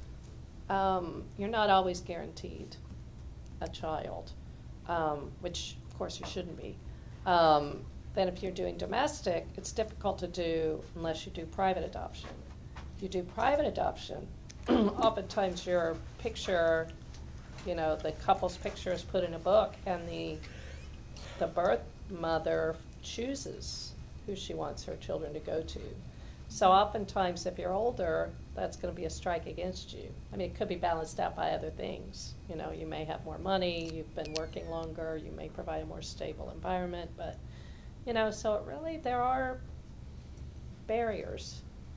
you're not always guaranteed a child, which, of course, you shouldn't be. Then if you're doing domestic, it's difficult to do unless you do private adoption. If you do private adoption, oftentimes your picture, the couple's picture is put in a book, and the birth mother chooses who she wants her children to go to. So oftentimes, if you're older, that's going to be a strike against you. I mean, it could be balanced out by other things. You may have more money, you've been working longer, you may provide a more stable environment, but, so it really, there are barriers.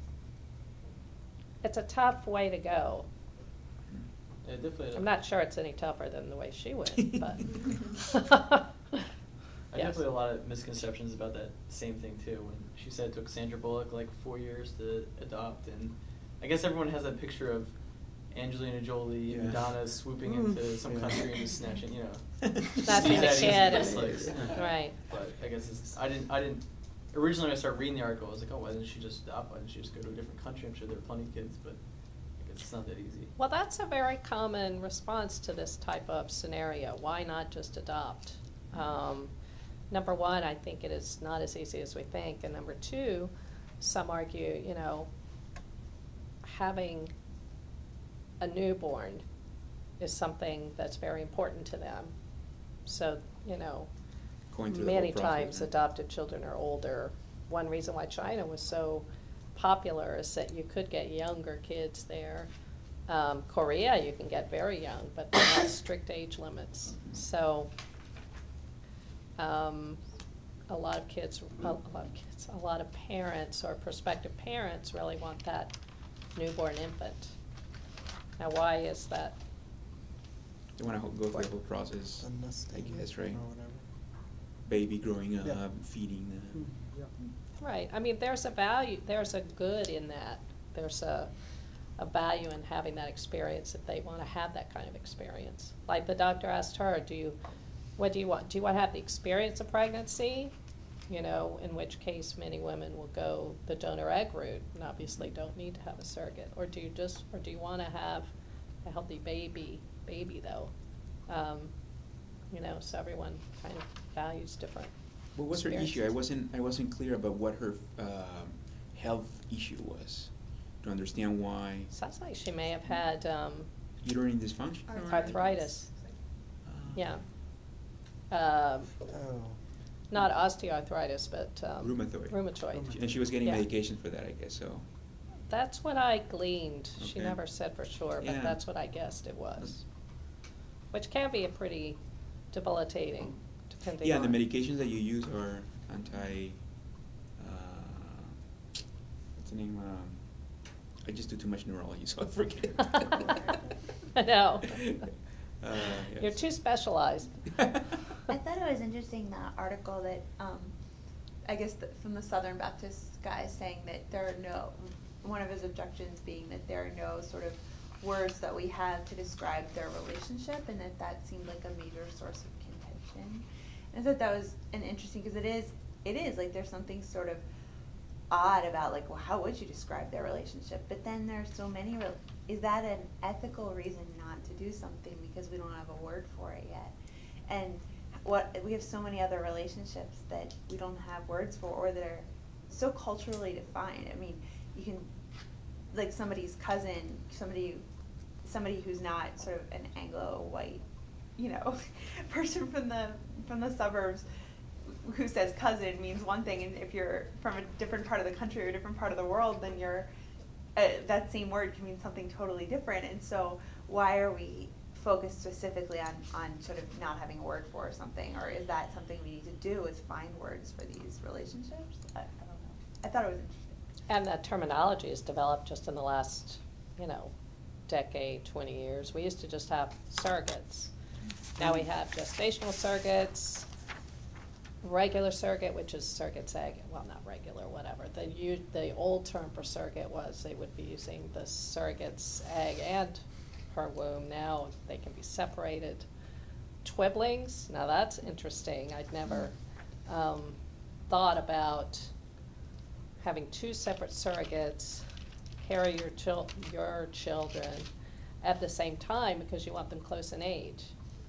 It's a tough way to go. Yeah, definitely. I'm not sure it's any tougher than the way she went, but. I definitely had a lot of misconceptions about that same thing too. When she said it took Sandra Bullock like 4 years to adopt, and I guess everyone has that picture of Angelina Jolie and Yeah. Madonna swooping into some country and just snatching, Snatching see a that kid. easy, just like, Right. But I guess I didn't. Originally, when I started reading the article, I was like, oh, why didn't she just adopt? Why didn't she just go to a different country? I'm sure there are plenty of kids, but I guess it's not that easy. Well, that's a very common response to this type of scenario. Why not just adopt? Number one, I think it is not as easy as we think. And number two, some argue, having a newborn is something that's very important to them. So, Going through the many whole process, times yeah. adopted children are older. One reason why China was so popular is that you could get younger kids there. Korea, you can get very young, but they have strict age limits. So, a lot of parents or prospective parents really want that newborn infant. Now, why is that? They want to go through the whole process, The nesting I guess, right? or whatever. Baby growing up, Yeah. feeding them. Right. I mean, there's a value, there's a good in that. There's a a value in having that experience if they want to have that kind of experience. Like the doctor asked her, what do you want? Do you want to have the experience of pregnancy? You know, in which case many women will go the donor egg route and obviously don't need to have a surrogate. Or do you want to have a healthy baby though? You know, so everyone kind of values different. What was her issue? I wasn't clear about what her health issue was. To understand why. Sounds like she may have had uterine dysfunction. Arthritis. Yeah. Not osteoarthritis, but rheumatoid. And she was getting medication for that, I guess. So. That's what I gleaned. Okay. She never said for sure, but that's what I guessed it was. Which can be a pretty debilitating, depending on. Yeah, the medications that you use are anti. What's the name? I just do too much neurology, so I forget. I know. Yes. You're too specialized. I thought it was interesting, that article that, I guess from the Southern Baptist guy, saying that there are no, one of his objections being that there are no sort of words that we have to describe their relationship, and that seemed like a major source of contention. And I thought that was an interesting, because it is like there's something sort of odd about, like, well, how would you describe their relationship? But then there's so many, is that an ethical reason not to do something because we don't have a word for it yet? And we have so many other relationships that we don't have words for, or that are so culturally defined. I mean, you can, like, somebody's cousin, somebody who's not sort of an Anglo-white, you know, person from the suburbs who says cousin means one thing, and if you're from a different part of the country or a different part of the world, then that same word can mean something totally different. And so why are we focused specifically on sort of not having a word for something? Or is that something we need to do, is find words for these relationships? I don't know. I thought it was interesting. And that terminology has developed just in the last, decade, 20 years. We used to just have surrogates. Now we have gestational surrogates, regular surrogate, which is surrogate's egg. Well, not regular, whatever. The old term for surrogate was they would be using the surrogate's egg and her womb. Now they can be separated. Twiblings, now that's interesting. I'd never thought about having two separate surrogates carry your children at the same time because you want them close in age.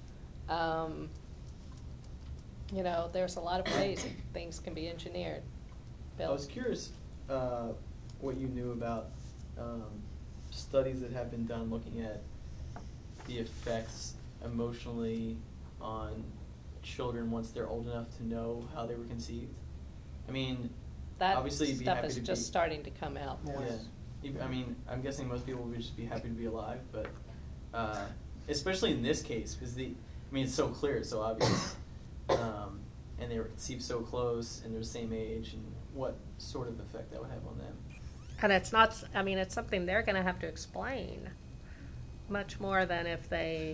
There's a lot of ways things can be engineered. Bill? I was curious what you knew about studies that have been done looking at the effects emotionally on children once they're old enough to know how they were conceived. I mean, that obviously you'd be stuff happy is to just starting to come out more. Yeah. I mean, I'm guessing most people would just be happy to be alive, but especially in this case, because it's so clear, it's so obvious, and they were conceived so close, and they're the same age, and what sort of effect that would have on them. And it's not, it's something they're going to have to explain much more than if they,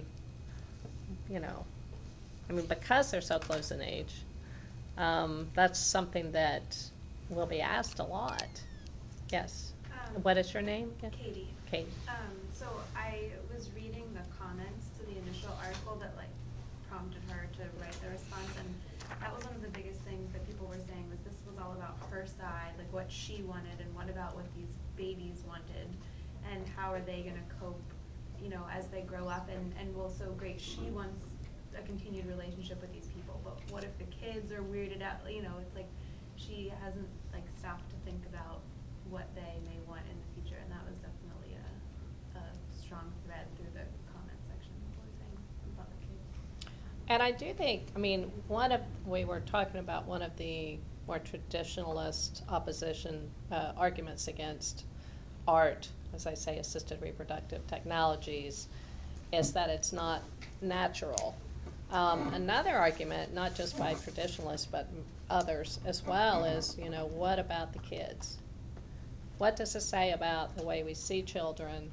because they're so close in age, that's something that will be asked a lot. Yes. What is your name again? Katie. Katie. So I was reading the comments to the initial article that prompted her to write the response, and that was one of the biggest things that people were saying was this was all about her side, like what she wanted, and what about what these babies wanted, and how are they going to cope, as they grow up, and well, so great, she wants a continued relationship with these people, but what if the kids are weirded out? It's like she hasn't stopped to think about what they may want in the future, and that was definitely a strong thread through the comment section. What was saying about the kids. And I do think, we were talking about one of the more traditionalist opposition arguments against ART, as I say, assisted reproductive technologies, is that it's not natural. Another argument, not just by traditionalists, but others as well, is, what about the kids? What does it say about the way we see children,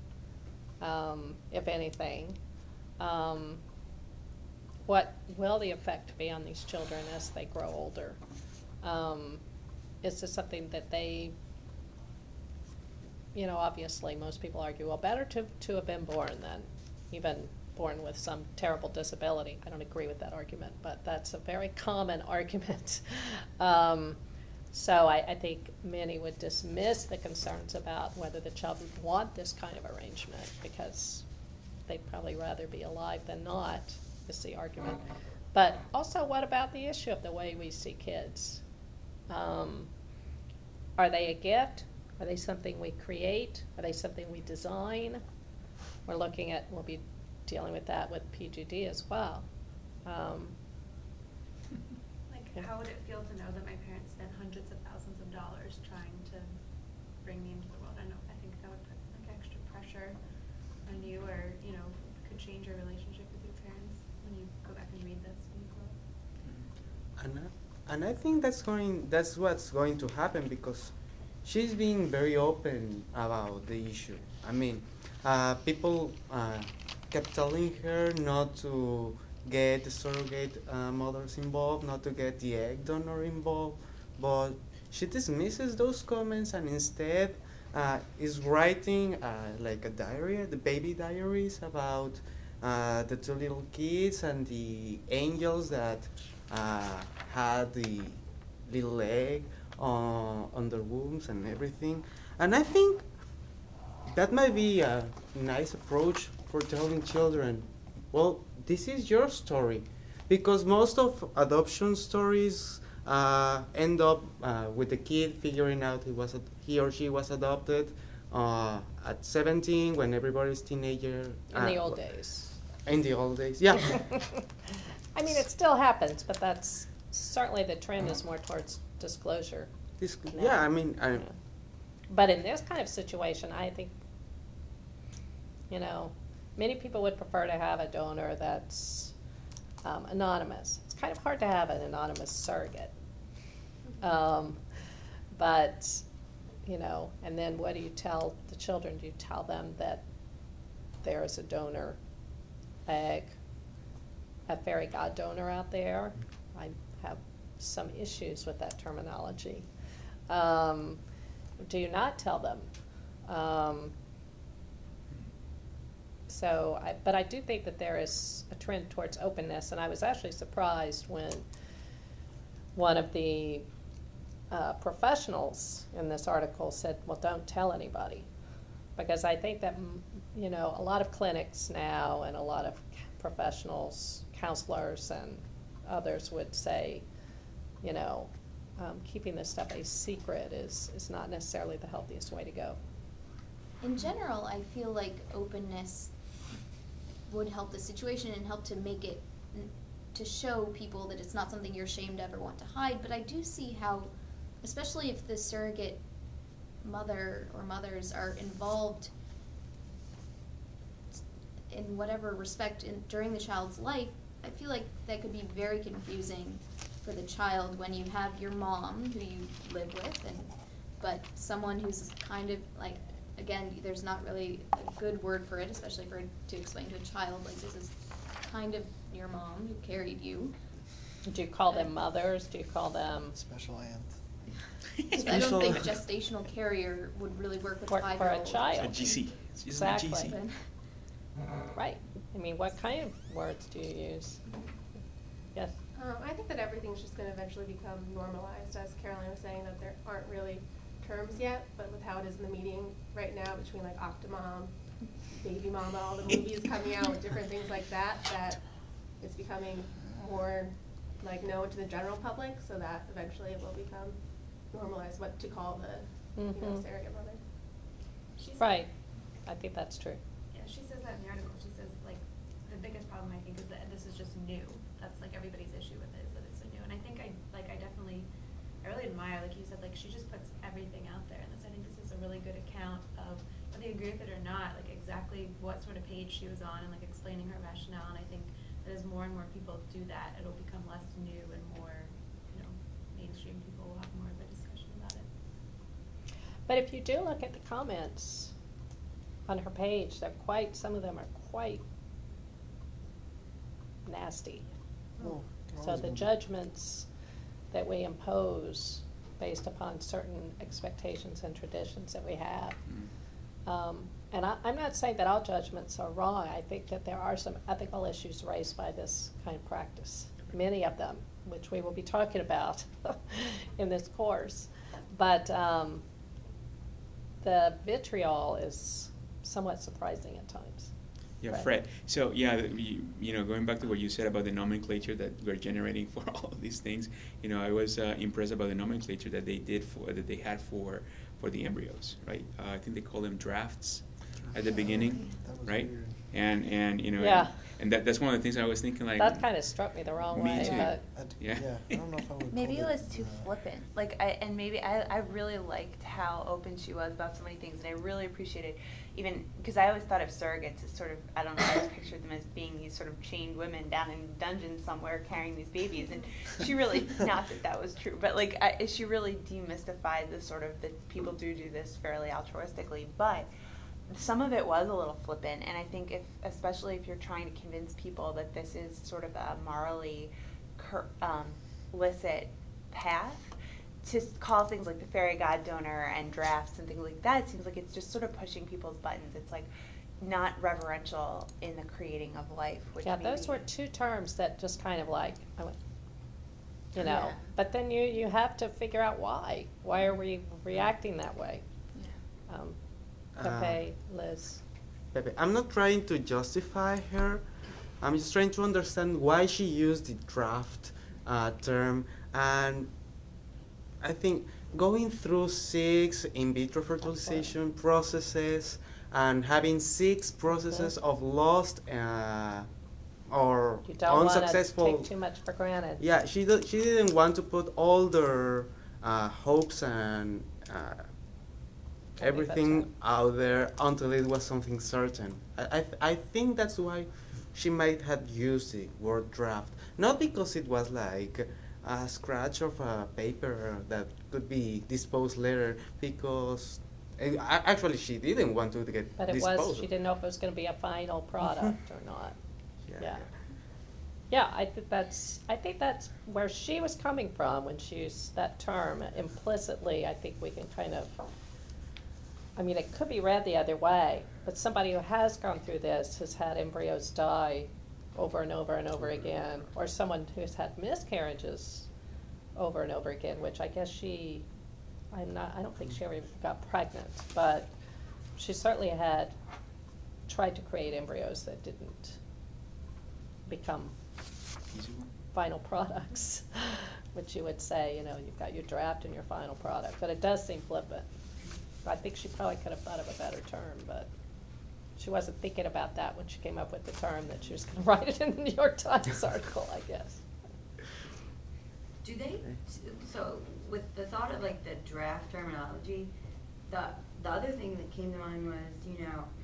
if anything? What will the effect be on these children as they grow older? Is this something that they you know, obviously most people argue, well, better to have been born than even born with some terrible disability. I don't agree with that argument, but that's a very common argument. So I think many would dismiss the concerns about whether the child would want this kind of arrangement, because they'd probably rather be alive than not, is the argument. But also, what about the issue of the way we see kids? Are they a gift? Are they something we create? Are they something we design? We'll be dealing with that with PGD as well. Like, Yeah. how would it feel to know that my parents spent hundreds of thousands of dollars trying to bring me into the world? I think that would put like extra pressure on you, or you know, could change your relationship with your parents when you go back and read this when you grow up. And I think that's what's going to happen, because she's being very open about the issue. I mean, people kept telling her not to get the surrogate mothers involved, not to get the egg donor involved, but she dismisses those comments and instead is writing like a diary, the baby diaries about the two little kids and the angels that had the little egg on their wombs and everything. And I think that might be a nice approach for telling children, well, this is your story. Because most of adoption stories end up with the kid figuring out he or she was adopted at 17 when everybody's teenager. In the old days. In the old days, yeah. I mean, it still happens, but that's certainly the trend is more towards disclosure. Yeah, I mean, but in this kind of situation, I think, you know, many people would prefer to have a donor that's anonymous. It's kind of hard to have an anonymous surrogate. But, you know, and then what do you tell the children? Do you tell them that there is a donor egg, a fairy god donor out there? I have some issues with that terminology. Do you not tell them? But I do think that there is a trend towards openness, and I was actually surprised when one of the professionals in this article said, well, don't tell anybody. Because I think that, you know, a lot of clinics now and a lot of professionals, counselors and others would say, you know, keeping this stuff a secret is not necessarily the healthiest way to go. In general, I feel like openness would help the situation and help to make it, to show people that it's not something you're ashamed of or want to hide. But I do see how, especially if the surrogate mother or mothers are involved in whatever respect during the child's life, I feel like that could be very confusing for the child when you have your mom who you live with, but someone who's kind of like, again, there's not really a good word for it, especially to explain to a child, like, this is kind of your mom who carried you. Do you call them mothers? Do you call them special aunt? Because I don't think gestational carrier would really work with for 5-year-old. a child? A GC. It's Exactly. a GC. Right. I mean, what kind of words do you use? Yes. I think that everything's just going to eventually become normalized, as Caroline was saying, that there aren't really terms yet, but with how it is in the meeting right now between like Octomom, Baby Mama, all the movies coming out with different things like that, that it's becoming more like known to the general public, so that eventually it will become normalized what to call the you know, surrogate mother. Right. I think that's true. Yeah, she says that in the article. She says, like, the biggest problem, I think, is that this is just new. That's, like, everybody's issue with it, is that it's so new. And I think I really admire, like you said, like, she just puts everything out there. And I think this is a really good account of, whether you agree with it or not, like, exactly what sort of page she was on and, like, explaining her rationale. And I think that as more and more people do that, it'll become less new and more, you know, mainstream. People will have more of a discussion about it. But if you do look at the comments on her page, some of them are quite nasty. Oh, So the judgments that we impose based upon certain expectations and traditions that we have And I'm not saying that all judgments are wrong. I think that there are some ethical issues raised by this kind of practice, many of them, which we will be talking about in this course. But the vitriol is somewhat surprising at times. Yeah, Right. Fred. So yeah, going back to what you said about the nomenclature that we're generating for all of these things, I was impressed about the nomenclature that they had for the embryos, right? I think they call them drafts at the beginning, That was right? weird. And Yeah. and that's one of the things I was thinking, like, That kind of struck me the wrong Me way. too. But Yeah. I don't know if I would. Maybe it call was too flippant. Maybe I really liked how open she was about so many things, and I really appreciated, even because I always thought of surrogates as sort of, I don't know, I always pictured them as being these sort of chained women down in dungeons somewhere carrying these babies, and she really, not that was true, but she really demystified the sort of that people do this fairly altruistically, but some of it was a little flippant, and I think especially if you're trying to convince people that this is sort of a morally licit path, to call things like the fairy god donor and drafts and things like that, it seems like it's just sort of pushing people's buttons. It's like not reverential in the creating of life. Which yeah, those were two terms that just kind of I went, Yeah. But then you have to figure out why. Why are we reacting that way? Yeah. Pepe, Liz. Pepe, I'm not trying to justify her. I'm just trying to understand why she used the draft term. And I think going through 6 in vitro fertilization processes and having 6 processes of lost or You don't want to unsuccessful. take too much for granted. Yeah, she didn't want to put all their hopes and everything out there until it was something certain. I think that's why she might have used the word draft. Not because it was like a scratch of a paper that could be disposed later, because actually she didn't want to get But it disposed. was, she didn't know if it was going to be a final product or not. Yeah. Yeah, I think that's where she was coming from when she used that term. Implicitly, I think we can kind of, it could be read the other way, but somebody who has gone through this has had embryos die over and over and over again, or someone who's had miscarriages over and over again, which I guess I don't think she ever even got pregnant, but she certainly had tried to create embryos that didn't become final products, which you would say, you've got your draft and your final product, but it does seem flippant. I think she probably could have thought of a better term, but she wasn't thinking about that when she came up with the term that she was going to write it in the New York Times article, I guess. Do they, so with the thought of the draft terminology, the other thing that came to mind was,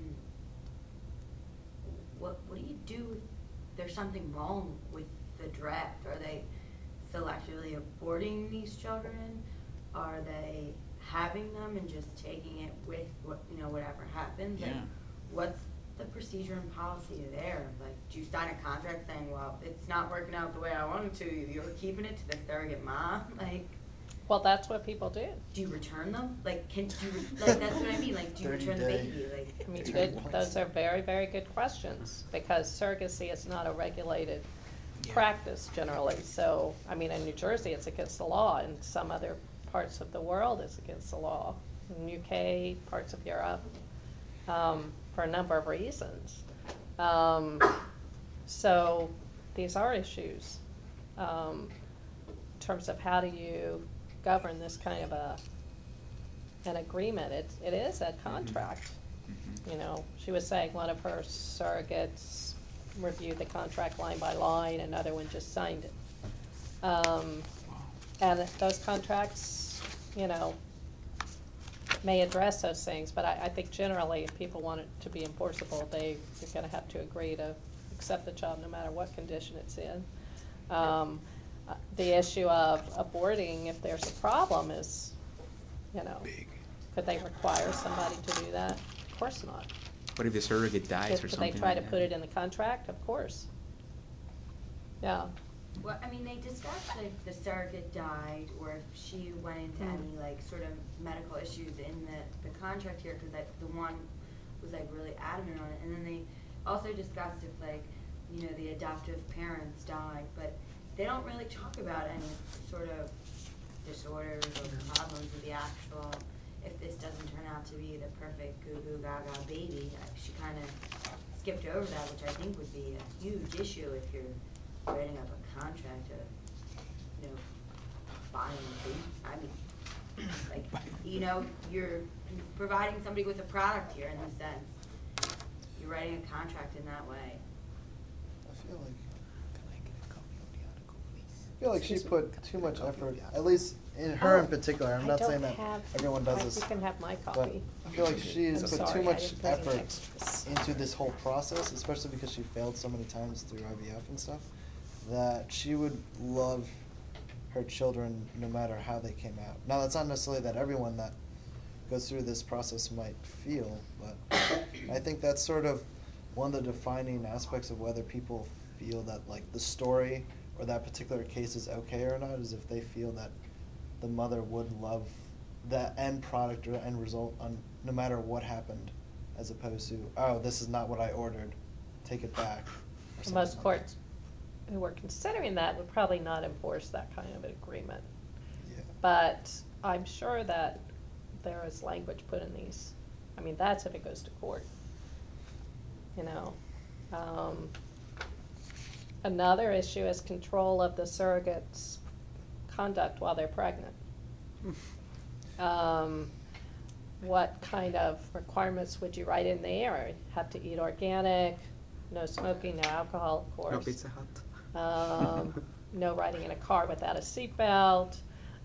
what do you do if there's something wrong with the draft? Are they selectively aborting these children? Are they having them and just taking it with whatever happens? Yeah. What's the procedure and policy there? Do you sign a contract saying, well, it's not working out the way I wanted to, you're keeping it to the surrogate mom? Well, that's what people do. Do you return them? That's what I mean, do you return the baby? Those are very, very good questions, because surrogacy is not a regulated practice generally. So, in New Jersey, it's against the law. In some other parts of the world, it's against the law. In the UK, parts of Europe, for a number of reasons. So these are issues in terms of how do you govern this kind of an agreement. It is a contract. She was saying one of her surrogates reviewed the contract line by line, another one just signed it. And those contracts, may address those things, but I think generally if people want it to be enforceable, they're going to have to agree to accept the child no matter what condition it's in. The issue of aborting, if there's a problem, is, Big. could they require somebody to do that? Of course not. What if the surrogate dies or Could something? they try like to that? put it in the contract? Of course. Yeah. Well, I mean, they discussed if the surrogate died or if she went into any like sort of medical issues in the contract here, because the one was like really adamant on it, and then they also discussed if like, you know, the adoptive parents died, but they don't really talk about any sort of disorders or problems with the actual, if this doesn't turn out to be the perfect goo goo gaga baby. She kind of skipped over that, which I think would be a huge issue if you're writing up a contract of, you know, buying a baby. I mean, like, you know, you're providing somebody with a product here in this sense. You're writing a contract in that way. I feel like she put too much effort, at least in her in particular. I'm not saying that everyone does this. You can have my But copy. I feel like she has I'm put sorry, too I much didn't bring any effort extras. into this whole process, especially because she failed so many times through IVF and stuff, that she would love her children no matter how they came out. Now, that's not necessarily that everyone that goes through this process might feel, but I think that's sort of one of the defining aspects of whether people feel that like the story or that particular case is okay or not, is if they feel that the mother would love the end product or the end result on no matter what happened, as opposed to, oh, this is not what I ordered, take it back. or something Most like courts who were considering that would probably not enforce that kind of an agreement. Yeah. But I'm sure that there is language put in these. I mean, that's if it goes to court. You know. Another issue is control of the surrogate's conduct while they're pregnant. What kind of requirements would you write in there? Have to eat organic, no smoking, no alcohol, of course. No Pizza Hut. No riding in a car without a seatbelt.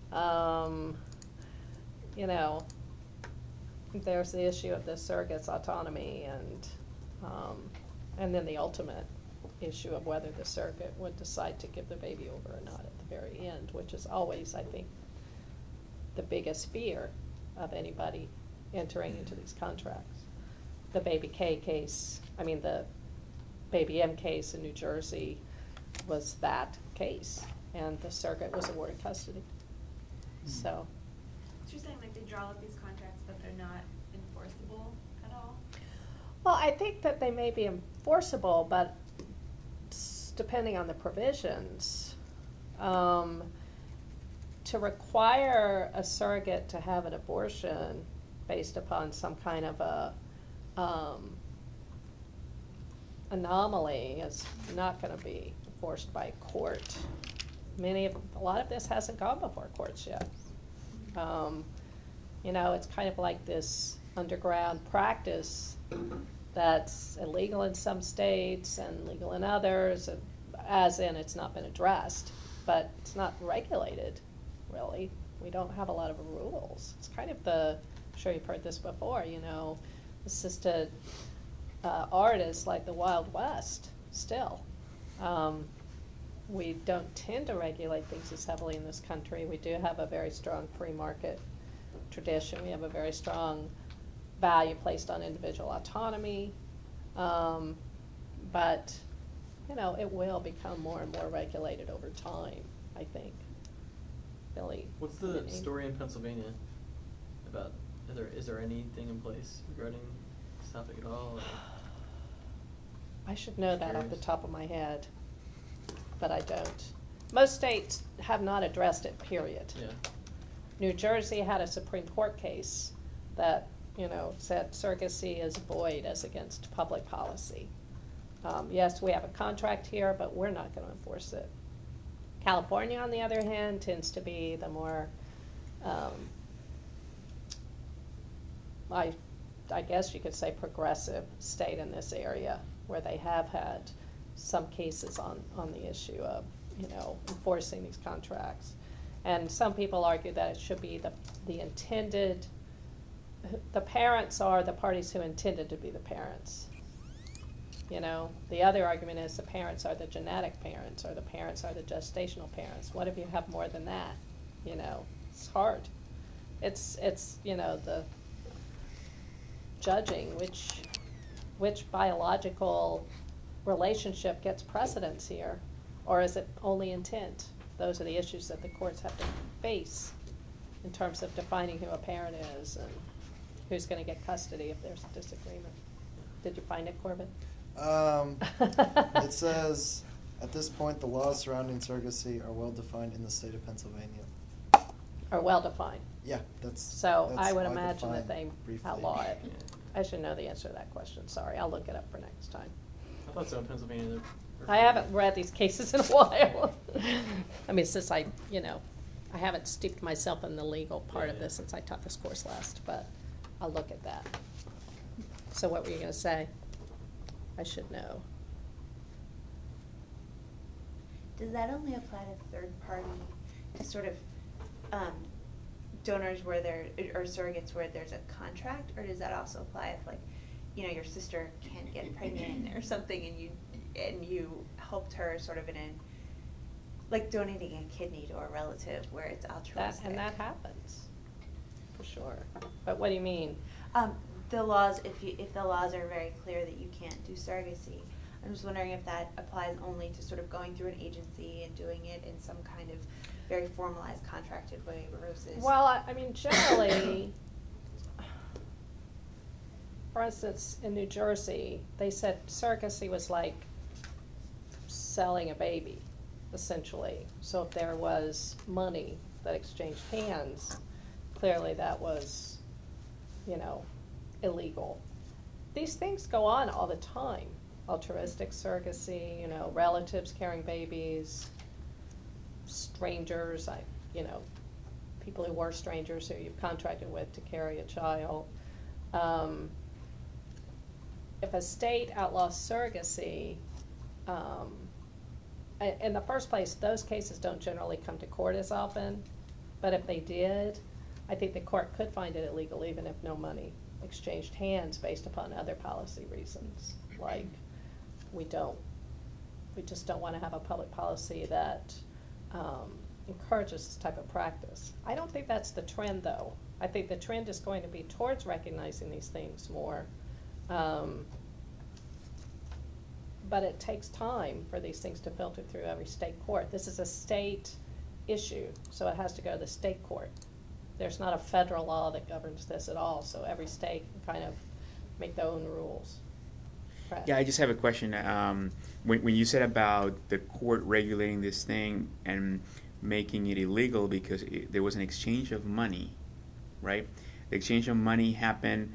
You know, there's the issue of the surrogate's autonomy, and then the ultimate issue of whether the surrogate would decide to give the baby over or not at the very end, which is always, I think, the biggest fear of anybody entering into these contracts. The Baby K case, I mean the Baby M case in New Jersey was that case, and the surrogate was awarded custody. So. So you're saying like they draw up these contracts, but they're not enforceable at all? Well, I think that they may be enforceable, but depending on the provisions, to require a surrogate to have an abortion based upon some kind of a anomaly is not going to be enforced by court. A lot of this hasn't gone before courts yet. You know, it's kind of like this underground practice that's illegal in some states and legal in others, as in it's not been addressed, but it's not regulated, really. We don't have a lot of rules. It's kind of I'm sure you've heard this before, you know, assisted art is like the Wild West still. We don't tend to regulate things as heavily in this country. We do have a very strong free market tradition. We have a very strong value placed on individual autonomy, but you know, it will become more and more regulated over time, I think. Billy? What's the story in Pennsylvania about? Is there anything in place regarding this topic at all? Or? I should know that off the Curious. top of my head, but I don't. Most states have not addressed it, period. Yeah. New Jersey had a Supreme Court case that, you know, said surrogacy is void as against public policy. Yes, we have a contract here, but we're not going to enforce it. California, on the other hand, tends to be the more, I guess you could say, progressive state in this area, where they have had some cases on the issue of, you know, enforcing these contracts. And some people argue that it should be the intended, the parents are the parties who intended to be the parents. You know, the other argument is the parents are the genetic parents, or the parents are the gestational parents. What if you have more than that? You know, it's hard. It's you know, the judging which biological relationship gets precedence here. Or is it only intent? Those are the issues that the courts have to face in terms of defining who a parent is and who's going to get custody if there's a disagreement. Did you find it, Corbin? It says, at this point, the laws surrounding surrogacy are well defined in the state of Pennsylvania. Are well defined. Yeah, that's. So that's I would all imagine that they defined briefly. outlaw it. I should know the answer to that question. Sorry, I'll look it up for next time. I thought so in Pennsylvania. I haven't read these cases in a while. I mean, since I haven't steeped myself in the legal part of this since I taught this course last, but I'll look at that. So what were you going to say? I should know. Does that only apply to third party, to sort of donors where there, or surrogates where there's a contract, or does that also apply if, like, you know, your sister can't get pregnant or something and you helped her sort of in a, like donating a kidney to a relative where it's altruistic? And that happens, for sure. But what do you mean? The laws, if the laws are very clear that you can't do surrogacy, I'm just wondering if that applies only to sort of going through an agency and doing it in some kind of very formalized, contracted way versus... Well, I mean, generally, for instance, in New Jersey, they said surrogacy was like selling a baby, essentially. So if there was money that exchanged hands, clearly that was, you know, illegal. These things go on all the time. Altruistic surrogacy, you know, relatives carrying babies, strangers, you know, people who were strangers who you've contracted with to carry a child. If a state outlaws surrogacy, in the first place, those cases don't generally come to court as often, but if they did, I think the court could find it illegal even if no money exchanged hands based upon other policy reasons, like we just don't want to have a public policy that encourages this type of practice. I don't think that's the trend, though. I think the trend is going to be towards recognizing these things more. But it takes time for these things to filter through every state court. This is a state issue, so it has to go to the state court. There's not a federal law that governs this at all, so every state can kind of make their own rules. Right. Yeah, I just have a question. When you said about the court regulating this thing and making it illegal because there was an exchange of money, right? The exchange of money happened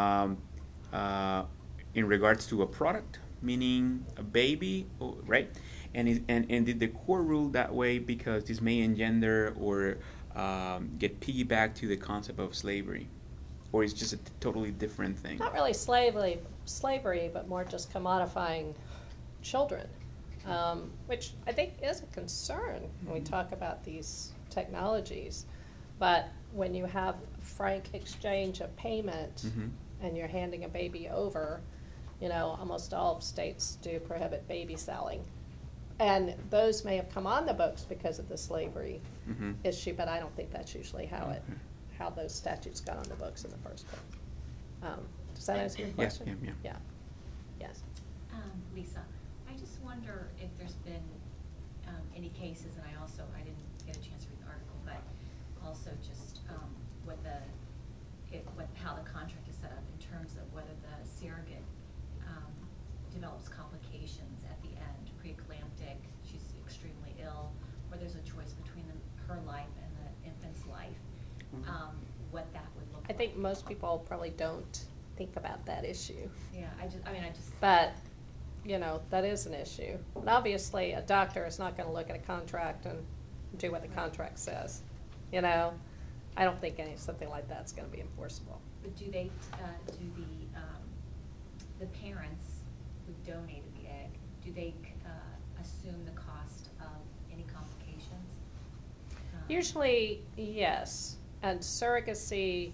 in regards to a product, meaning a baby, right? And did the court rule that way because this may engender or get piggyback to the concept of slavery? Or is it just a totally different thing? Not really slavery, but more just commodifying children, which I think is a concern when we talk about these technologies. But when you have frank exchange of payment and you're handing a baby over, you know, almost all states do prohibit baby selling. And those may have come on the books because of the slavery issue, but I don't think that's usually how those statutes got on the books in the first place. Does that answer your question? Yeah. Yes. Lisa, I just wonder if there's been any cases, and I didn't get a chance to read the article, but also just how the contract is set up in terms of whether the surrogate develops complications at the end, preeclamptic, she's extremely ill, or there's a choice between her life and the infant's life. What that would look like. I think most people probably don't think about that issue. Yeah, I just. But, you know, that is an issue. And obviously, a doctor is not going to look at a contract and do what the contract says. You know, I don't think something like that's going to be enforceable. But do they, do the parents who donated the egg, do they assume the cost of any complications? Usually, yes. And surrogacy,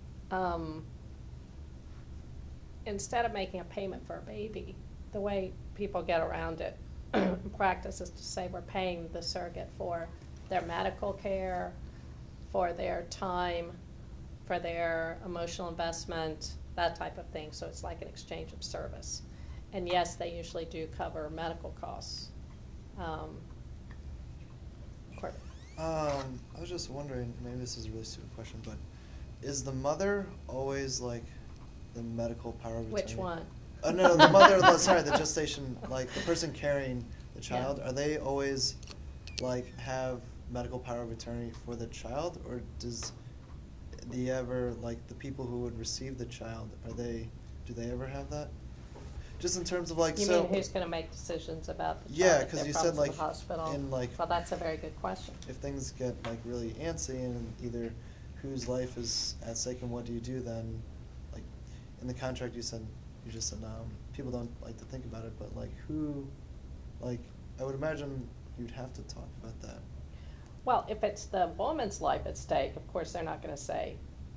instead of making a payment for a baby, the way people get around it in practice is to say we're paying the surrogate for their medical care, for their time, for their emotional investment, that type of thing. So it's like an exchange of service. And yes, they usually do cover medical costs Corbin. I was just wondering, maybe this is a really stupid question, but is the mother always like the medical power of attorney? Which one? No, the mother, sorry, the gestation, like the person carrying the child, Yeah. are they always like have medical power of attorney for the child, or do you ever, like the people who would receive the child, do they ever have that? Just in terms of like, You so. mean who's going to make decisions about the child? Yeah, if 'cause they're you brought said, to the like, hospital? in, like- Well, that's a very good question. If things get like really antsy and either whose life is at stake and what do you do then, like in the contract you just said people don't like to think about it, but like who, like I would imagine you'd have to talk about that. Well, if it's the woman's life at stake, of course they're not going to say,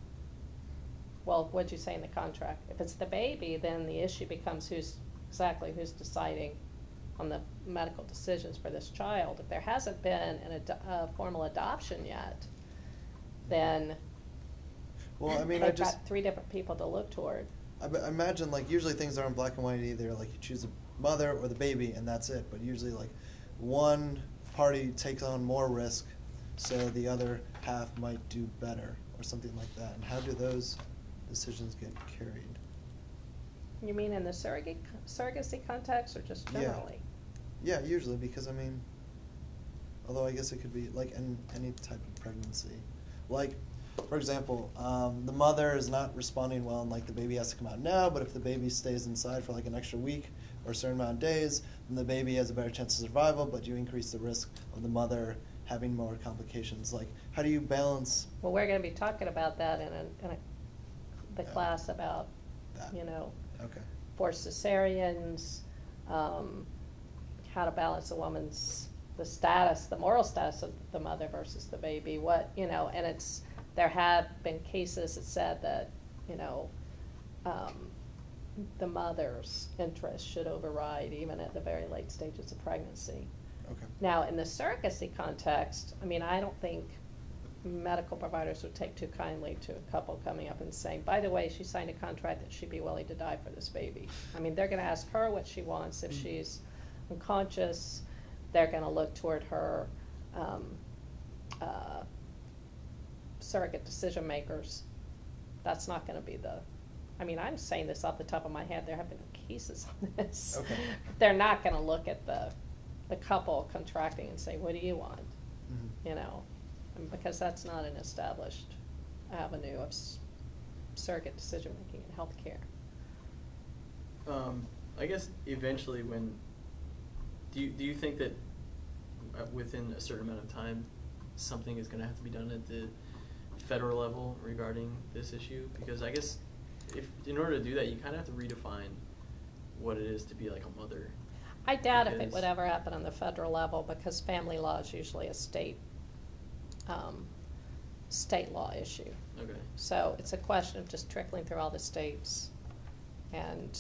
well, what'd you say in the contract? If it's the baby, then the issue becomes who's deciding on the medical decisions for this child. If there hasn't been a formal adoption yet, then Well, I mean, they've got three different people to look toward. I imagine like usually things aren't black and white either. Like you choose the mother or the baby and that's it. But usually like one party takes on more risk, so the other half might do better or something like that. And how do those decisions get carried? You mean in the surrogacy context or just generally? Yeah, usually because I mean, although I guess it could be like any type of pregnancy. Like, for example, the mother is not responding well and like the baby has to come out now, but if the baby stays inside for like an extra week or a certain amount of days, then the baby has a better chance of survival, but you increase the risk of the mother having more complications. Like, how do you balance? Well, we're going to be talking about that in the class about, that? Okay. forced cesareans, how to balance the moral status of the mother versus the baby, and there have been cases that said that, the mother's interest should override even at the very late stages of pregnancy. Okay. Now, in the surrogacy context, I mean, I don't think medical providers would take too kindly to a couple coming up and saying, by the way, she signed a contract that she'd be willing to die for this baby. I mean, they're going to ask her what she wants. If she's unconscious, they're going to look toward her surrogate decision makers. That's not going to be I'm saying this off the top of my head. There have been cases on this. Okay. They're not going to look at the couple contracting and say, what do you want? Mm-hmm. Because that's not an established avenue of surrogate decision making in healthcare. I guess eventually do you think that within a certain amount of time something is going to have to be done at the federal level regarding this issue? Because I guess in order to do that, you kind of have to redefine what it is to be like a mother. I doubt if it would ever happen on the federal level, because family law is usually a state law issue. Okay. So it's a question of just trickling through all the states. And,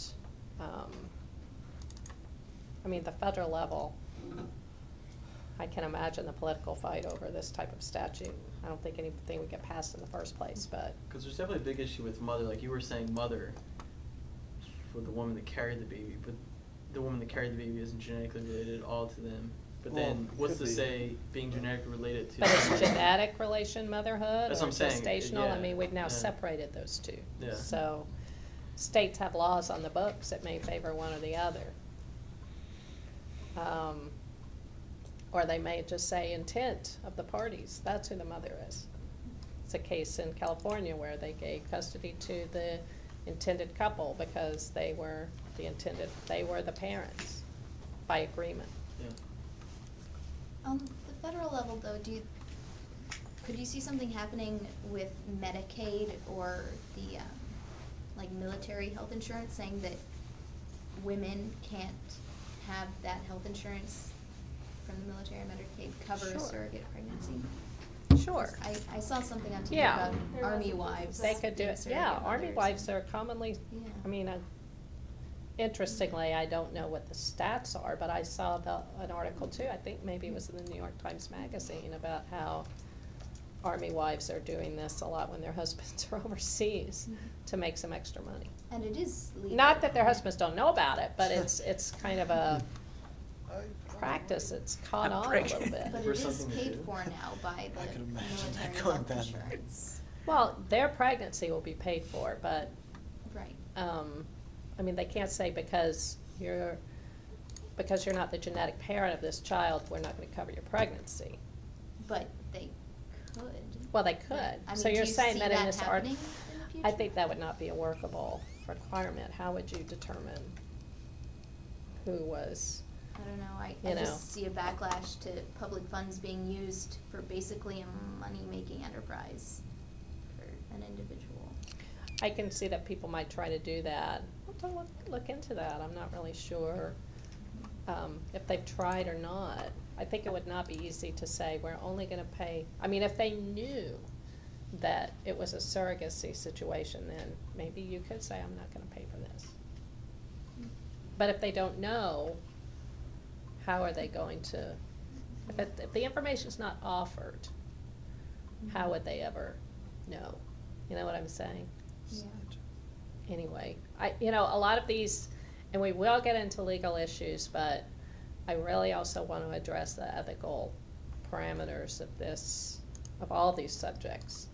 the federal level, I can imagine the political fight over this type of statute. I don't think anything would get passed in the first place, but. Because there's definitely a big issue with mother, like you were saying mother for the woman that carried the baby, but the woman that carried the baby isn't genetically related at all to them. But then, what's to say being genetically related to? But is genetic relation motherhood That's or what I'm saying. gestational? Yeah. We've now Yeah. separated those two. Yeah. So states have laws on the books that may favor one or the other. Or they may just say intent of the parties. That's who the mother is. It's a case in California where they gave custody to the intended couple because they were the parents by agreement. Yeah. The federal level, though, could you see something happening with Medicaid or the military health insurance, saying that women can't have that health insurance from the military? Medicaid cover Sure. surrogate pregnancy? Sure. I saw something on TV Yeah. about Army wives. They could do being it. surrogate Yeah, Army mothers. wives are commonly, Yeah. interestingly, I don't know what the stats are, but I saw an article too, I think maybe it was in the New York Times Magazine, about how Army wives are doing this a lot when their husbands are overseas to make some extra money. And it is legal. Not that their husbands don't know about it, but it's kind of a, practice, it's caught I'm on a pregnant. little bit. But For it is something to paid do. for now by I the could imagine military that going health bad. insurance. Well, their pregnancy will be paid for, but, Right. I mean, they can't say because you're not the genetic parent of this child, we're not gonna cover your pregnancy. But they could. Well, they could. I So mean, do you're you saying see that in that this happening art, in the I future? think that would not be a workable requirement. How would you determine who was, I don't know, I you know. just see a backlash to public funds being used for basically a money-making enterprise for an individual. I can see that people might try to do that. I'll have to look into that. I'm not really sure if they've tried or not. I think it would not be easy to say, we're only gonna pay, I mean, if they knew that it was a surrogacy situation, then maybe you could say, I'm not gonna pay for this. But if they don't know, how are they going to, if the information's not offered, how would they ever know? You know what I'm saying? Yeah. Anyway, a lot of these, and we will get into legal issues, but I really also want to address the ethical parameters of all these subjects.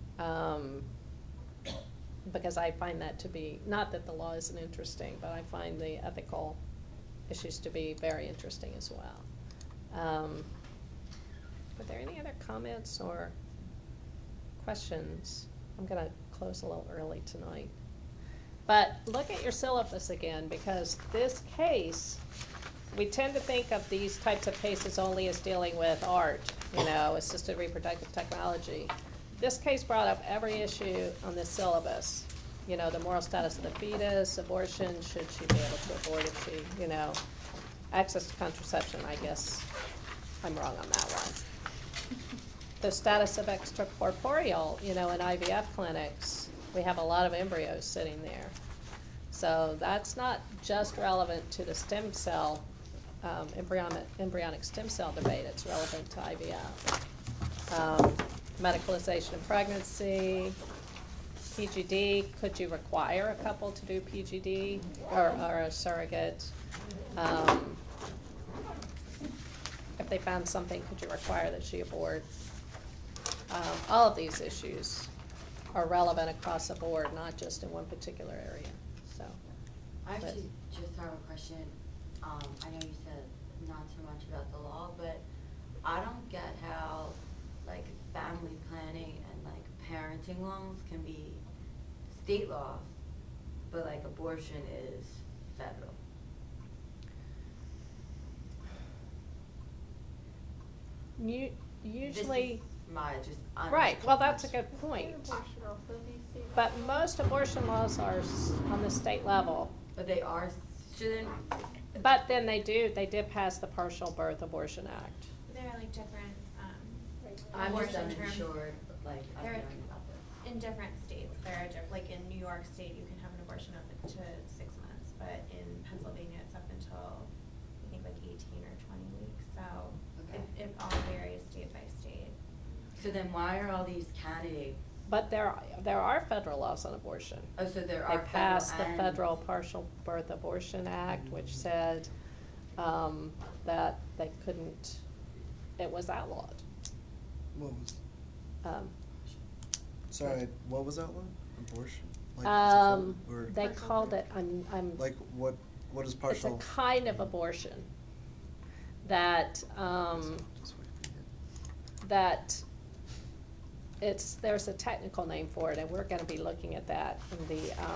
Because I find that to be, not that the law isn't interesting, but I find the ethical issues to be very interesting as well. Were there any other comments or questions? I'm gonna close a little early tonight. But look at your syllabus again, because this case, we tend to think of these types of cases only as dealing with art, assisted reproductive technology. This case brought up every issue on this syllabus. The moral status of the fetus, abortion, should she be able to abort if she, access to contraception, I guess I'm wrong on that one. The status of extracorporeal, in IVF clinics, we have a lot of embryos sitting there. So that's not just relevant to the stem cell, embryonic stem cell debate, it's relevant to IVF. Medicalization of pregnancy, PGD, could you require a couple to do PGD or a surrogate? If they found something, could you require that she abort? All of these issues are relevant across the board, not just in one particular area, so. I actually just have a question. I know you said not too much about the law, but I don't get how, family planning and, parenting laws can be state laws, but, abortion is federal. Usually. This is my just Right, well, that's a good point. Abortion also be state But law? most abortion laws are on the state level. But they are, shouldn't, But then they did pass the Partial Birth Abortion Act. There are different, I'm just abortion terms. unsure, I'm There- learning about this. In different states, there are, in New York State, you can have an abortion up to 6 months, but in Pennsylvania, it's up until, I think, 18 or 20 weeks, so Okay. it all varies state by state. So then why are all these candidates, But there are federal laws on abortion. oh, so there They are passed the and- Federal Partial Birth Abortion Act, which said that they couldn't, it was outlawed. What was? Um, Sorry, what was outlawed? Abortion? Like, or They called it, I'm. like what? What is partial? It's a kind of abortion that, there's a technical name for it, and we're gonna be looking at that in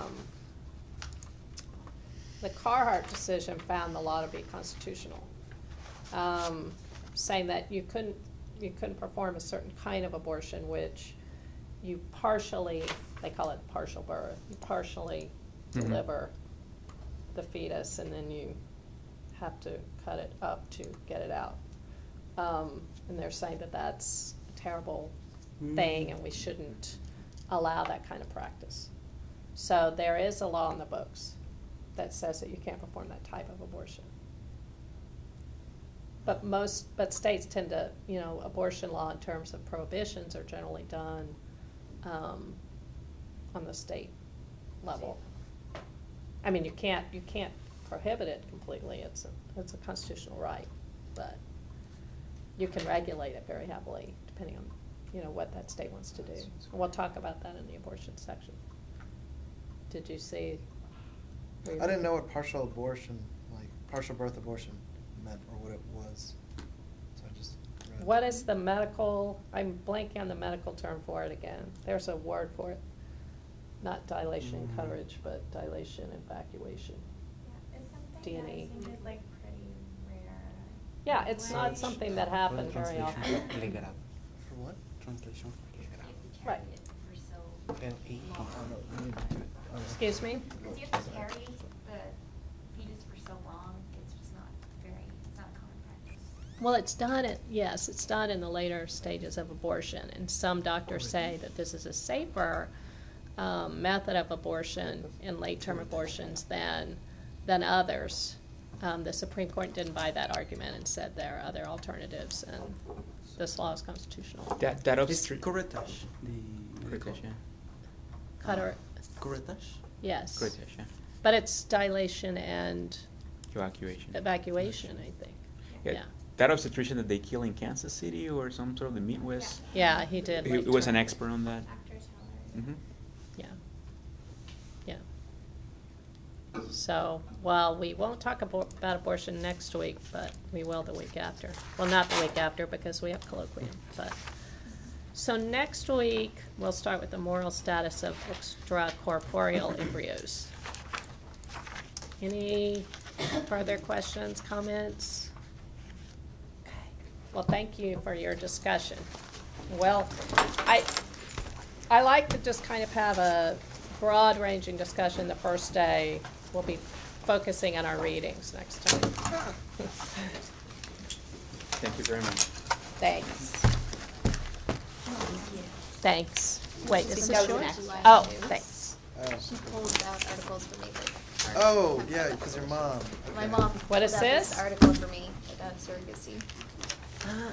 the Carhart decision found the law to be constitutional, saying that you couldn't perform a certain kind of abortion, which you partially, they call it partial birth, you partially deliver the fetus and then you have to cut it up to get it out. And they're saying that that's a terrible thing and we shouldn't allow that kind of practice. So there is a law in the books that says that you can't perform that type of abortion. But states tend to, abortion law in terms of prohibitions are generally done on the state level. I mean, you can't prohibit it completely. It's a constitutional right. but you can regulate it very heavily depending on, you know, what that state wants to do. We'll talk about that in the abortion section. Did you see? I didn't know what partial abortion, like partial birth abortion meant or what it was. So I just read. What is the medical, I'm blanking on the medical term for it again. There's a word for it. Not dilation and coverage, but dilation and evacuation. Yeah, it's something D&E. that seems like pretty rare. Yeah, it's not something that happens very Translation. often. Legal. For what? Translation. Right. Excuse me? Because you have to carry the fetus for so long, it's just not it's not common practice. Well, it's done it's done in the later stages of abortion, and some doctors say that this is a safer method of abortion in late-term abortions than others. The Supreme Court didn't buy that argument and said there are other alternatives, and this law is constitutional. That It's curettage. Curettage, yeah. Curettage? Yes. Curettage, yeah. But it's dilation and Evacuation. Evacuation, I think. Yeah. That obstetrician that they kill in Kansas City or some sort of the Midwest. Yeah, he did. He was an expert on that. Dr. Teller. Mm-hmm. Yeah. Yeah. So, well, we won't talk about abortion next week, but we will the week after. Well, not the week after because we have colloquium, but. So next week, we'll start with the moral status of extracorporeal embryos. Any further questions, comments? Okay. Well, thank you for your discussion. Well, I like to just kind of have a broad-ranging discussion the first day. We'll be focusing on our readings next time. Thank you very much. Thanks. Thanks. Wait, is This this is yours? July Oh, news. thanks. She pulled out articles for me that Oh, aren't yeah, covered. because your mom. My Okay. mom What is pulled out this? article for me about surrogacy. Ah.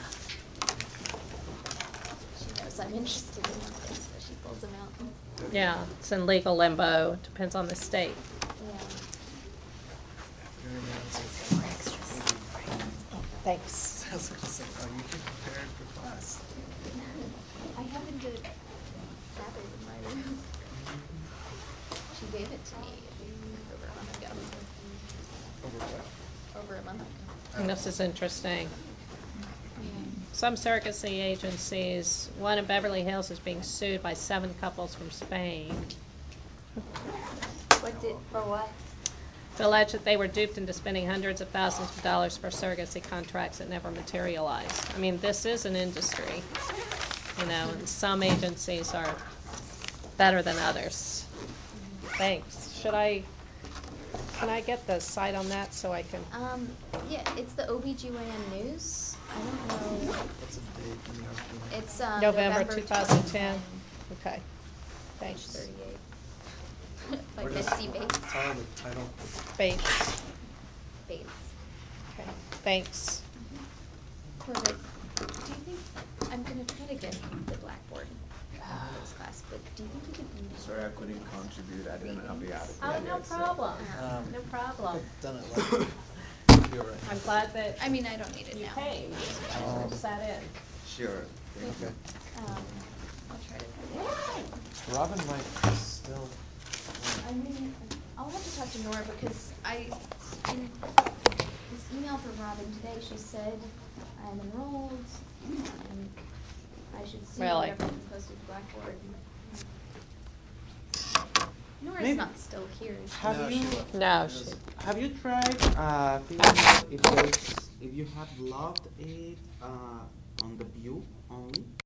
She knows I'm interested in things, so she pulls them out. Yeah, it's in legal limbo. Depends on the state. Yeah. Very nice. More extras. Thanks. I was gonna say, are you prepared for class? I happened to have it in my room. She gave it to me over a month ago. Over what? Over a month ago. And this is interesting. Yeah. Some surrogacy agencies, one in Beverly Hills is being sued by 7 couples from Spain. For what? To allege that they were duped into spending hundreds of thousands of dollars for surrogacy contracts that never materialized. I mean, this is an industry, you know, and some agencies are better than others. Thanks. Can I get the site on that so I can? Yeah, it's the OBGYN news. I don't know. What's the date? Let me ask you. It's November 2010. Okay. Page Thanks. 38. By Or just Betsy Bates. Tell her the title. Bates. Bates. Okay. Thanks. Perfect. Do you think I'm gonna try to get the blackboard for this class, but do you think you could use? Sorry, I couldn't contribute. I didn't have the article. Oh, no yet, so- problem. Um, No problem. Done it like. You're right. I'm glad that I mean, I don't need it you now. came. Um, Sat in. Sure. Okay. I'll try to find it. Robin might still. I mean, I'll have to talk to Nora because in this email from Robin today, she said I'm enrolled and I should see Really? whatever you posted to Blackboard. Nora's Maybe- not still here. is she? Have No, you? she left. No, She doesn't. Have you tried figuring out if you have logged it on the view only?